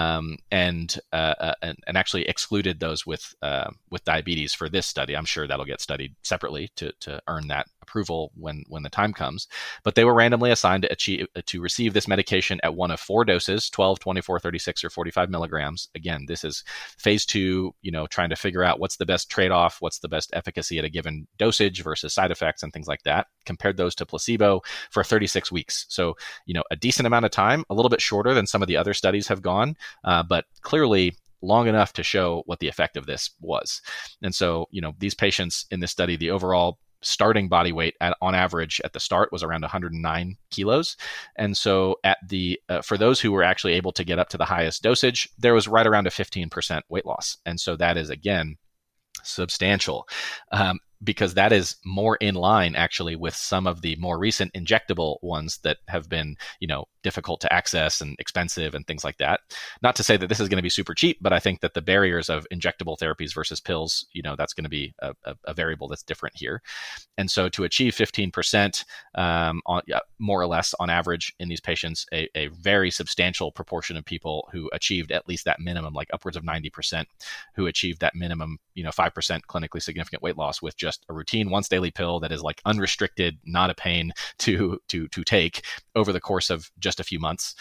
and actually excluded those with diabetes for this study. I'm sure that'll get studied separately to earn that approval when the time comes. But they were randomly assigned to receive this medication at one of 4 doses: 12, 24, 36, or 45 milligrams. Again, this is phase 2, trying to figure out what's the best trade-off, what's the best efficacy at a given dosage versus side effects and things like that. Compared those to placebo for 36 weeks. So, a decent amount of time, a little bit shorter than some of the other studies have gone, but clearly long enough to show what the effect of this was. And so, these patients in this study, the overall starting body weight on average at the start was around 109 kilos. And so for those who were actually able to get up to the highest dosage, there was right around a 15% weight loss. And so that is, again, substantial. because that is more in line actually with some of the more recent injectable ones that have been, difficult to access and expensive and things like that. Not to say that this is going to be super cheap, but I think that the barriers of injectable therapies versus pills, that's going to be a variable that's different here. And so to achieve 15% more or less on average in these patients, a very substantial proportion of people who achieved at least that minimum, like upwards of 90% who achieved that minimum, 5% clinically significant weight loss with just a routine once daily pill that is like unrestricted, not a pain to take over the course of just a few months,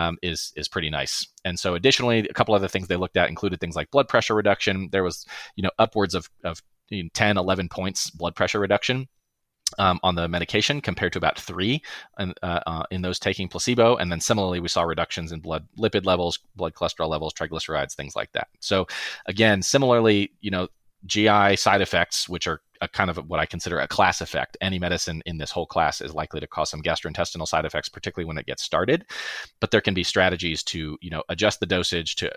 is pretty nice. And so additionally, a couple other things they looked at included things like blood pressure reduction. There was, upwards of 10, 11 points blood pressure reduction on the medication compared to about 3 in those taking placebo. And then similarly, we saw reductions in blood lipid levels, blood cholesterol levels, triglycerides, things like that. So again, similarly, GI side effects, which are a kind of what I consider a class effect. Any medicine in this whole class is likely to cause some gastrointestinal side effects, particularly when it gets started. But there can be strategies to, adjust the dosage to,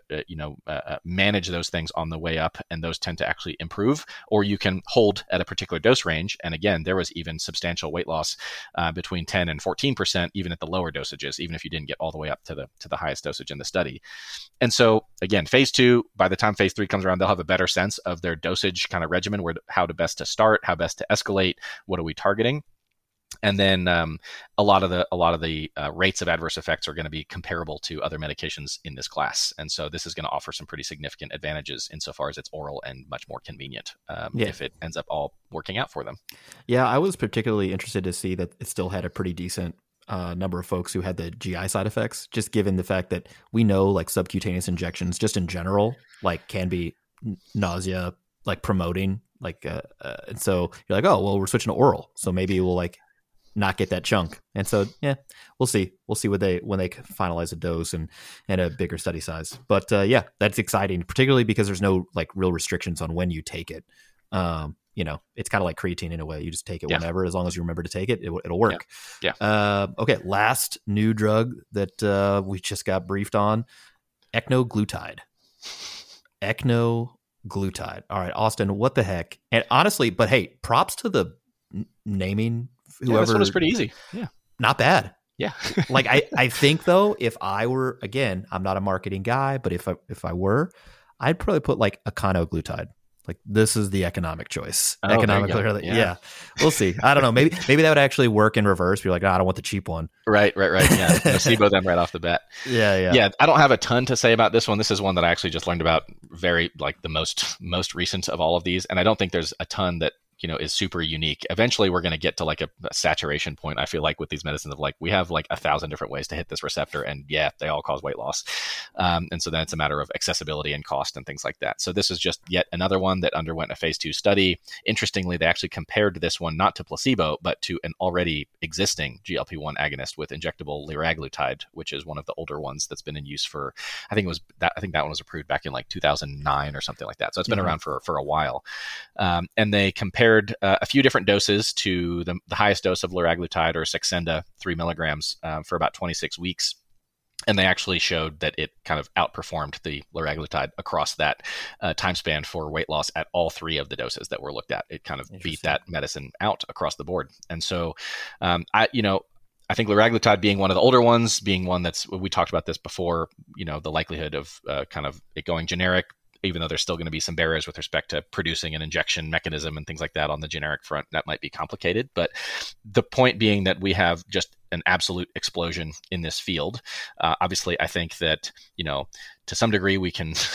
manage those things on the way up, and those tend to actually improve. Or you can hold at a particular dose range. And again, there was even substantial weight loss between 10 and 14%, even at the lower dosages, even if you didn't get all the way up to the highest dosage in the study. And so again, phase 2, by the time phase 3 comes around, they'll have a better sense of their dosage kind of regimen, how to best to start, how best to escalate, what are we targeting. And then a lot of the rates of adverse effects are going to be comparable to other medications in this class. And so this is going to offer some pretty significant advantages insofar as it's oral and much more convenient if it ends up all working out for them. Yeah, I was particularly interested to see that it still had a pretty decent number of folks who had the GI side effects, just given the fact that we know like subcutaneous injections just in general like can be nausea like promoting and so you're like, oh well, we're switching to oral, so maybe we'll like not get that chunk. And so yeah, we'll see when they finalize a dose and a bigger study size. But yeah, that's exciting, particularly because there's no like real restrictions on when you take it. It's kind of like creatine in a way. You just take it whenever, as long as you remember to take it, it'll work. Yeah. Okay. Last new drug that we just got briefed on, ecnoglutide. Ecnoglutide. All right, Austin, what the heck? And honestly, but hey, props to the naming. Whoever, this one was pretty easy. Yeah. Not bad. Yeah. Like I think though, if I were, again, I'm not a marketing guy, but if I were, I'd probably put like econoglutide. Like this is the economic choice. Economically, yeah. We'll see. I don't know. Maybe that would actually work in reverse. You're like, I don't want the cheap one. Right. Yeah. Placebo them right off the bat. Yeah. I don't have a ton to say about this one. This is one that I actually just learned about very like the most recent of all of these, and I don't think there's a ton that is super unique. Eventually we're going to get to like a saturation point, I feel like, with these medicines of like, we have like 1,000 different ways to hit this receptor, and they all cause weight loss. And so then it's a matter of accessibility and cost and things like that. So this is just yet another one that underwent a phase 2 study. Interestingly, they actually compared this one not to placebo, but to an already existing GLP-1 agonist with injectable liraglutide, which is one of the older ones that's been in use for, I think that one was approved back in like 2009 or something like that. So it's been around for a while. And they compared a few different doses to the highest dose of liraglutide, or Saxenda, 3 milligrams for about 26 weeks. And they actually showed that it kind of outperformed the liraglutide across that time span for weight loss at all 3 of the doses that were looked at. It kind of beat that medicine out across the board. And so I think liraglutide being one of the older ones, being one we talked about this before, the likelihood of kind of it going generic, even though there's still going to be some barriers with respect to producing an injection mechanism and things like that on the generic front, that might be complicated. But the point being that we have just an absolute explosion in this field. Obviously, I think that, to some degree you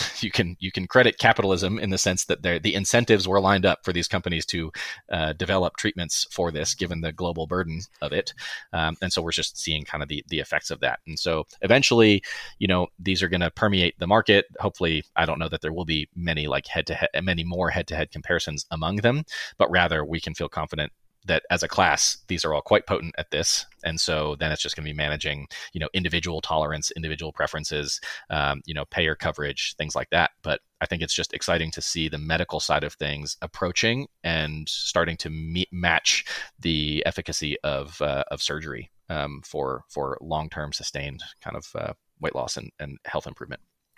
can credit capitalism in the sense that the incentives were lined up for these companies to develop treatments for this, given the global burden of it. And so we're just seeing kind of the effects of that. And so eventually, these are going to permeate the market. Hopefully, I don't know that there will be many more head-to-head comparisons among them, but rather we can feel confident that as a class, these are all quite potent at this. And so then it's just going to be managing, individual tolerance, individual preferences, payer coverage, things like that. But I think it's just exciting to see the medical side of things approaching and starting to match the efficacy of surgery for long-term sustained kind of weight loss and health improvement.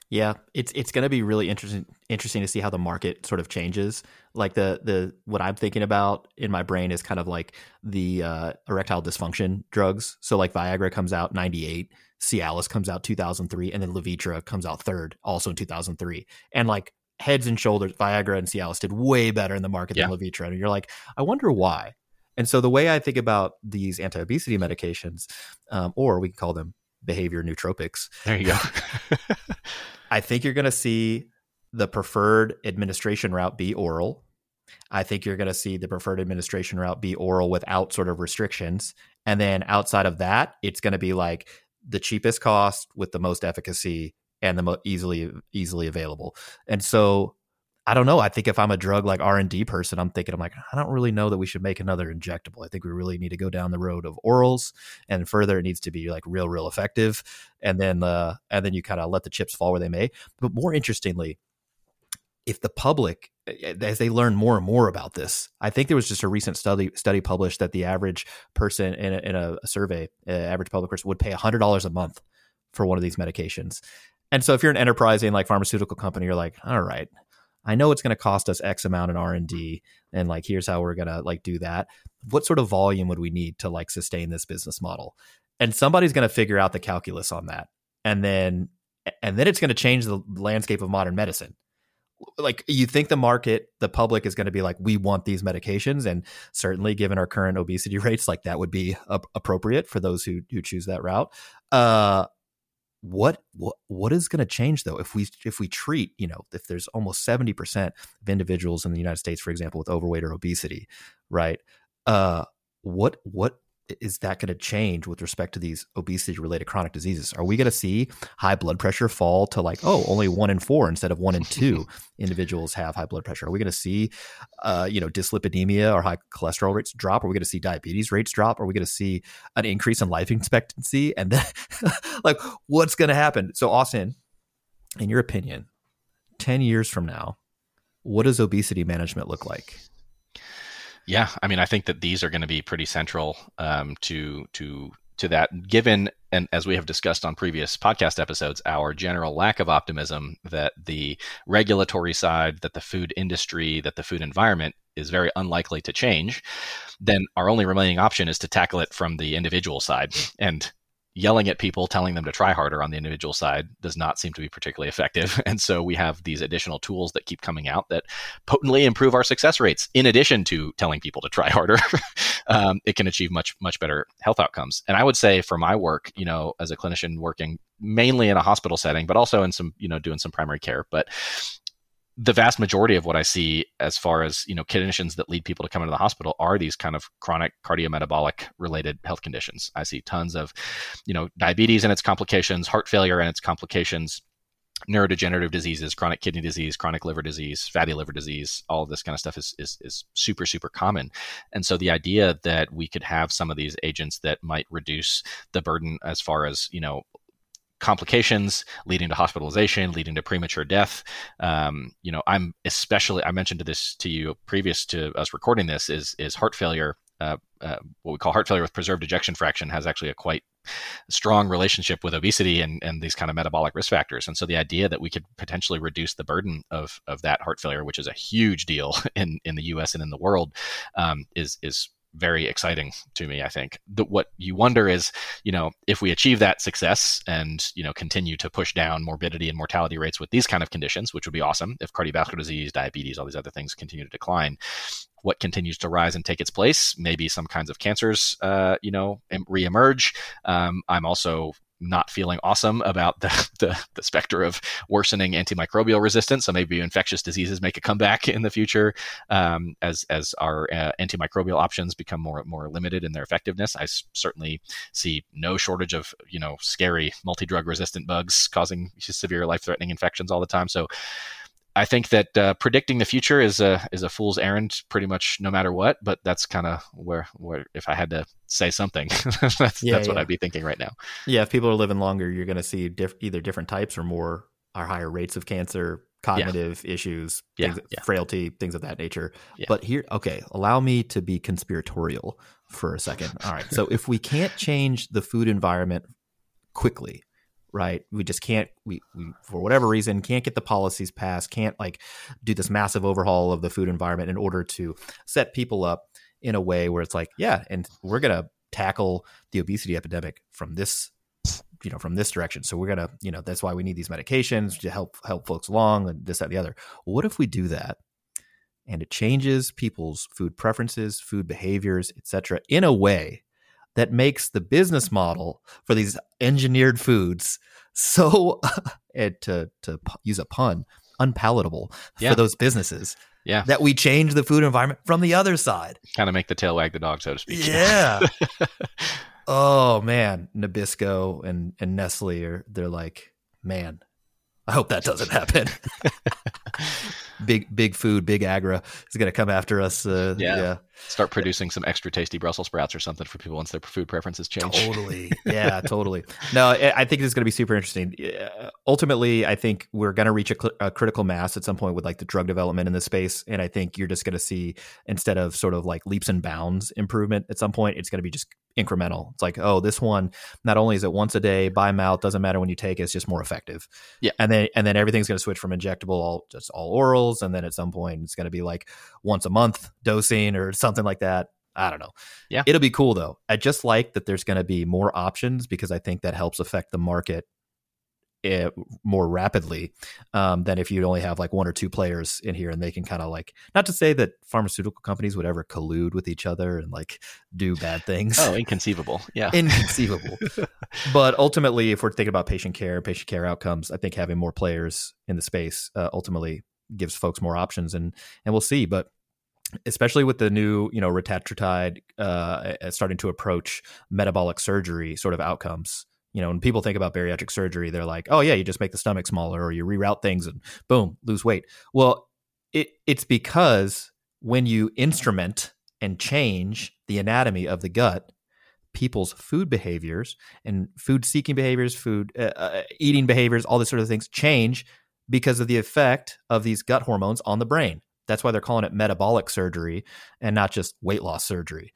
Yeah, it's going to be really interesting to see how the market sort of changes. Like the what I'm thinking about in my brain is kind of like the erectile dysfunction drugs. So like Viagra comes out 98, Cialis comes out 2003, and then Levitra comes out third, also in 2003. And like heads and shoulders, Viagra and Cialis did way better in the market than Levitra. And you're like, I wonder why. And so the way I think about these anti-obesity medications, or we can call them behavior nootropics. There you go. I think you're going to see the preferred administration route be oral. I think you're going to see the preferred administration route be oral without sort of restrictions. And then outside of that, it's going to be like the cheapest cost with the most efficacy and the most easily available. And so I don't know. I think if I'm a drug like R&D person, I'm like, I don't really know that we should make another injectable. I think we really need to go down the road of orals, and further it needs to be like real effective. And then you kind of let the chips fall where they may. But more interestingly, if the public, as they learn more and more about this, I think there was just a recent study published that the average person in a survey, average public person would pay $100 a month for one of these medications. And so if you're an enterprising like pharmaceutical company, you're like, all right, I know it's going to cost us X amount in R&D, and like, here's how we're going to like do that. What sort of volume would we need to like sustain this business model? And somebody's going to figure out the calculus on that. And then it's going to change the landscape of modern medicine. Like, you think the public is going to be like, we want these medications. And certainly given our current obesity rates, like that would be appropriate for those who choose that route. What is going to change though if we treat, if there's almost 70% of individuals in the United States, for example, with overweight or obesity, right? What is that going to change with respect to these obesity related chronic diseases? Are we going to see high blood pressure fall to like, only 1 in 4 instead of 1 in 2 individuals have high blood pressure? Are we going to see, dyslipidemia or high cholesterol rates drop? Are we going to see diabetes rates drop? Are we going to see an increase in life expectancy? And then like, what's going to happen? So Austin, in your opinion, 10 years from now, what does obesity management look like? Yeah, I mean, I think that these are going to be pretty central to that, given, and as we have discussed on previous podcast episodes, our general lack of optimism that the regulatory side, that the food industry, that the food environment is very unlikely to change. Then our only remaining option is to tackle it from the individual side. And yelling at people, telling them to try harder on the individual side does not seem to be particularly effective. And so we have these additional tools that keep coming out that potently improve our success rates. In addition to telling people to try harder, it can achieve much, much better health outcomes. And I would say for my work, as a clinician working mainly in a hospital setting, but also in some, doing some primary care, but the vast majority of what I see as far as, clinicians that lead people to come into the hospital are these kind of chronic cardiometabolic related health conditions. I see tons of, diabetes and its complications, heart failure and its complications, neurodegenerative diseases, chronic kidney disease, chronic liver disease, fatty liver disease. All of this kind of stuff is super, super common. And so the idea that we could have some of these agents that might reduce the burden as far as, complications leading to hospitalization, leading to premature death. I mentioned this to you previous to us recording this, is heart failure. What we call heart failure with preserved ejection fraction has actually a quite strong relationship with obesity and these kind of metabolic risk factors. And so the idea that we could potentially reduce the burden of that heart failure, which is a huge deal in the US and in the world, is very exciting to me. I think what you wonder is, if we achieve that success and, continue to push down morbidity and mortality rates with these kind of conditions, which would be awesome. If cardiovascular disease, diabetes, all these other things continue to decline, what continues to rise and take its place? Maybe some kinds of cancers, reemerge. I'm also not feeling awesome about the specter of worsening antimicrobial resistance. So maybe infectious diseases make a comeback in the future as our antimicrobial options become more limited in their effectiveness. I certainly see no shortage of scary multi-drug resistant bugs causing severe life-threatening infections all the time. So I think that predicting the future is a fool's errand pretty much no matter what, but that's kind of where if I had to say something, that's what I'd be thinking right now. Yeah, if people are living longer, you're going to see either different types or higher rates of cancer, cognitive issues, frailty, things of that nature. Yeah. But here, okay, allow me to be conspiratorial for a second. All right, so if we can't change the food environment quickly, right? We just can't, we for whatever reason, can't get the policies passed, can't like do this massive overhaul of the food environment in order to set people up in a way where it's like, yeah, and we're going to tackle the obesity epidemic from this, from this direction. So we're going to, that's why we need these medications to help folks along and this, that, and the other. What if we do that and it changes people's food preferences, food behaviors, et cetera, in a way that makes the business model for these engineered foods so, to use a pun, unpalatable for those businesses. Yeah. That we change the food environment from the other side. Kind of make the tail wag the dog, so to speak. Yeah. Oh, man. Nabisco and Nestle they're like, man, I hope that doesn't happen. Big food, big agra is going to come after us. Yeah. Start producing some extra tasty Brussels sprouts or something for people once their food preferences change. Totally. Yeah, totally. No, I think this is going to be super interesting. Ultimately, I think we're going to reach a critical mass at some point with like the drug development in this space. And I think you're just going to see, instead of sort of like leaps and bounds improvement at some point, it's going to be just incremental. It's like, oh, this one, not only is it once a day by mouth, doesn't matter when you take it, it's just more effective. Yeah. And then everything's going to switch from injectable all orals. And then at some point it's going to be like once a month dosing or something like that. I don't know. Yeah. It'll be cool though. I just like that there's going to be more options because I think that helps affect the market more rapidly than if you only have like one or two players in here and they can kind of like, not to say that pharmaceutical companies would ever collude with each other and like do bad things. Oh, inconceivable. Yeah. Inconceivable. But ultimately, if we're thinking about patient care outcomes, I think having more players in the space ultimately gives folks more options and we'll see. But especially with the new, retatrutide starting to approach metabolic surgery sort of outcomes. When people think about bariatric surgery, they're like, oh yeah, you just make the stomach smaller or you reroute things and boom, lose weight. Well, it's because when you instrument and change the anatomy of the gut, people's food behaviors and food seeking behaviors, food eating behaviors, all this sort of things change because of the effect of these gut hormones on the brain. That's why they're calling it metabolic surgery and not just weight loss surgery.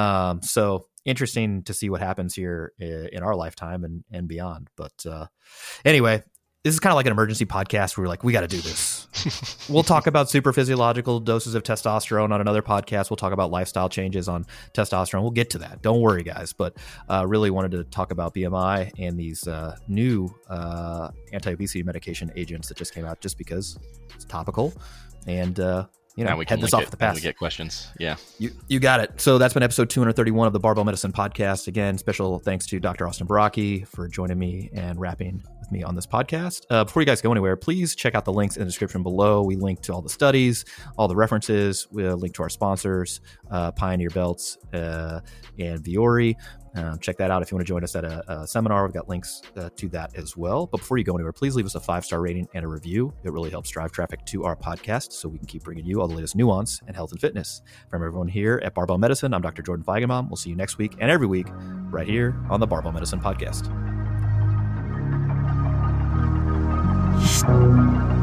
So interesting to see what happens here in our lifetime and beyond. But anyway, this is kind of like an emergency podcast where we're like, we got to do this. We'll talk about super physiological doses of testosterone on another podcast. We'll talk about lifestyle changes on testosterone. We'll get to that. Don't worry, guys. But really wanted to talk about BMI and these new anti-obesity medication agents that just came out just because it's topical. And, we can head this off the pass. We get questions. Yeah. You got it. So that's been episode 231 of the Barbell Medicine Podcast. Again, special thanks to Dr. Austin Baraki for joining me and rapping with me on this podcast. Before you guys go anywhere, please check out the links in the description below. We link to all the studies, all the references. We'll link to our sponsors, Pioneer Belts and Viore. Check that out if you want to join us at a seminar. We've got links to that as well. But before you go anywhere, please leave us a 5-star rating and a review. It really helps drive traffic to our podcast so we can keep bringing you all the latest nuance and health and fitness. From everyone here at Barbell Medicine, I'm Dr. Jordan Feigenbaum. We'll see you next week and every week right here on the Barbell Medicine Podcast.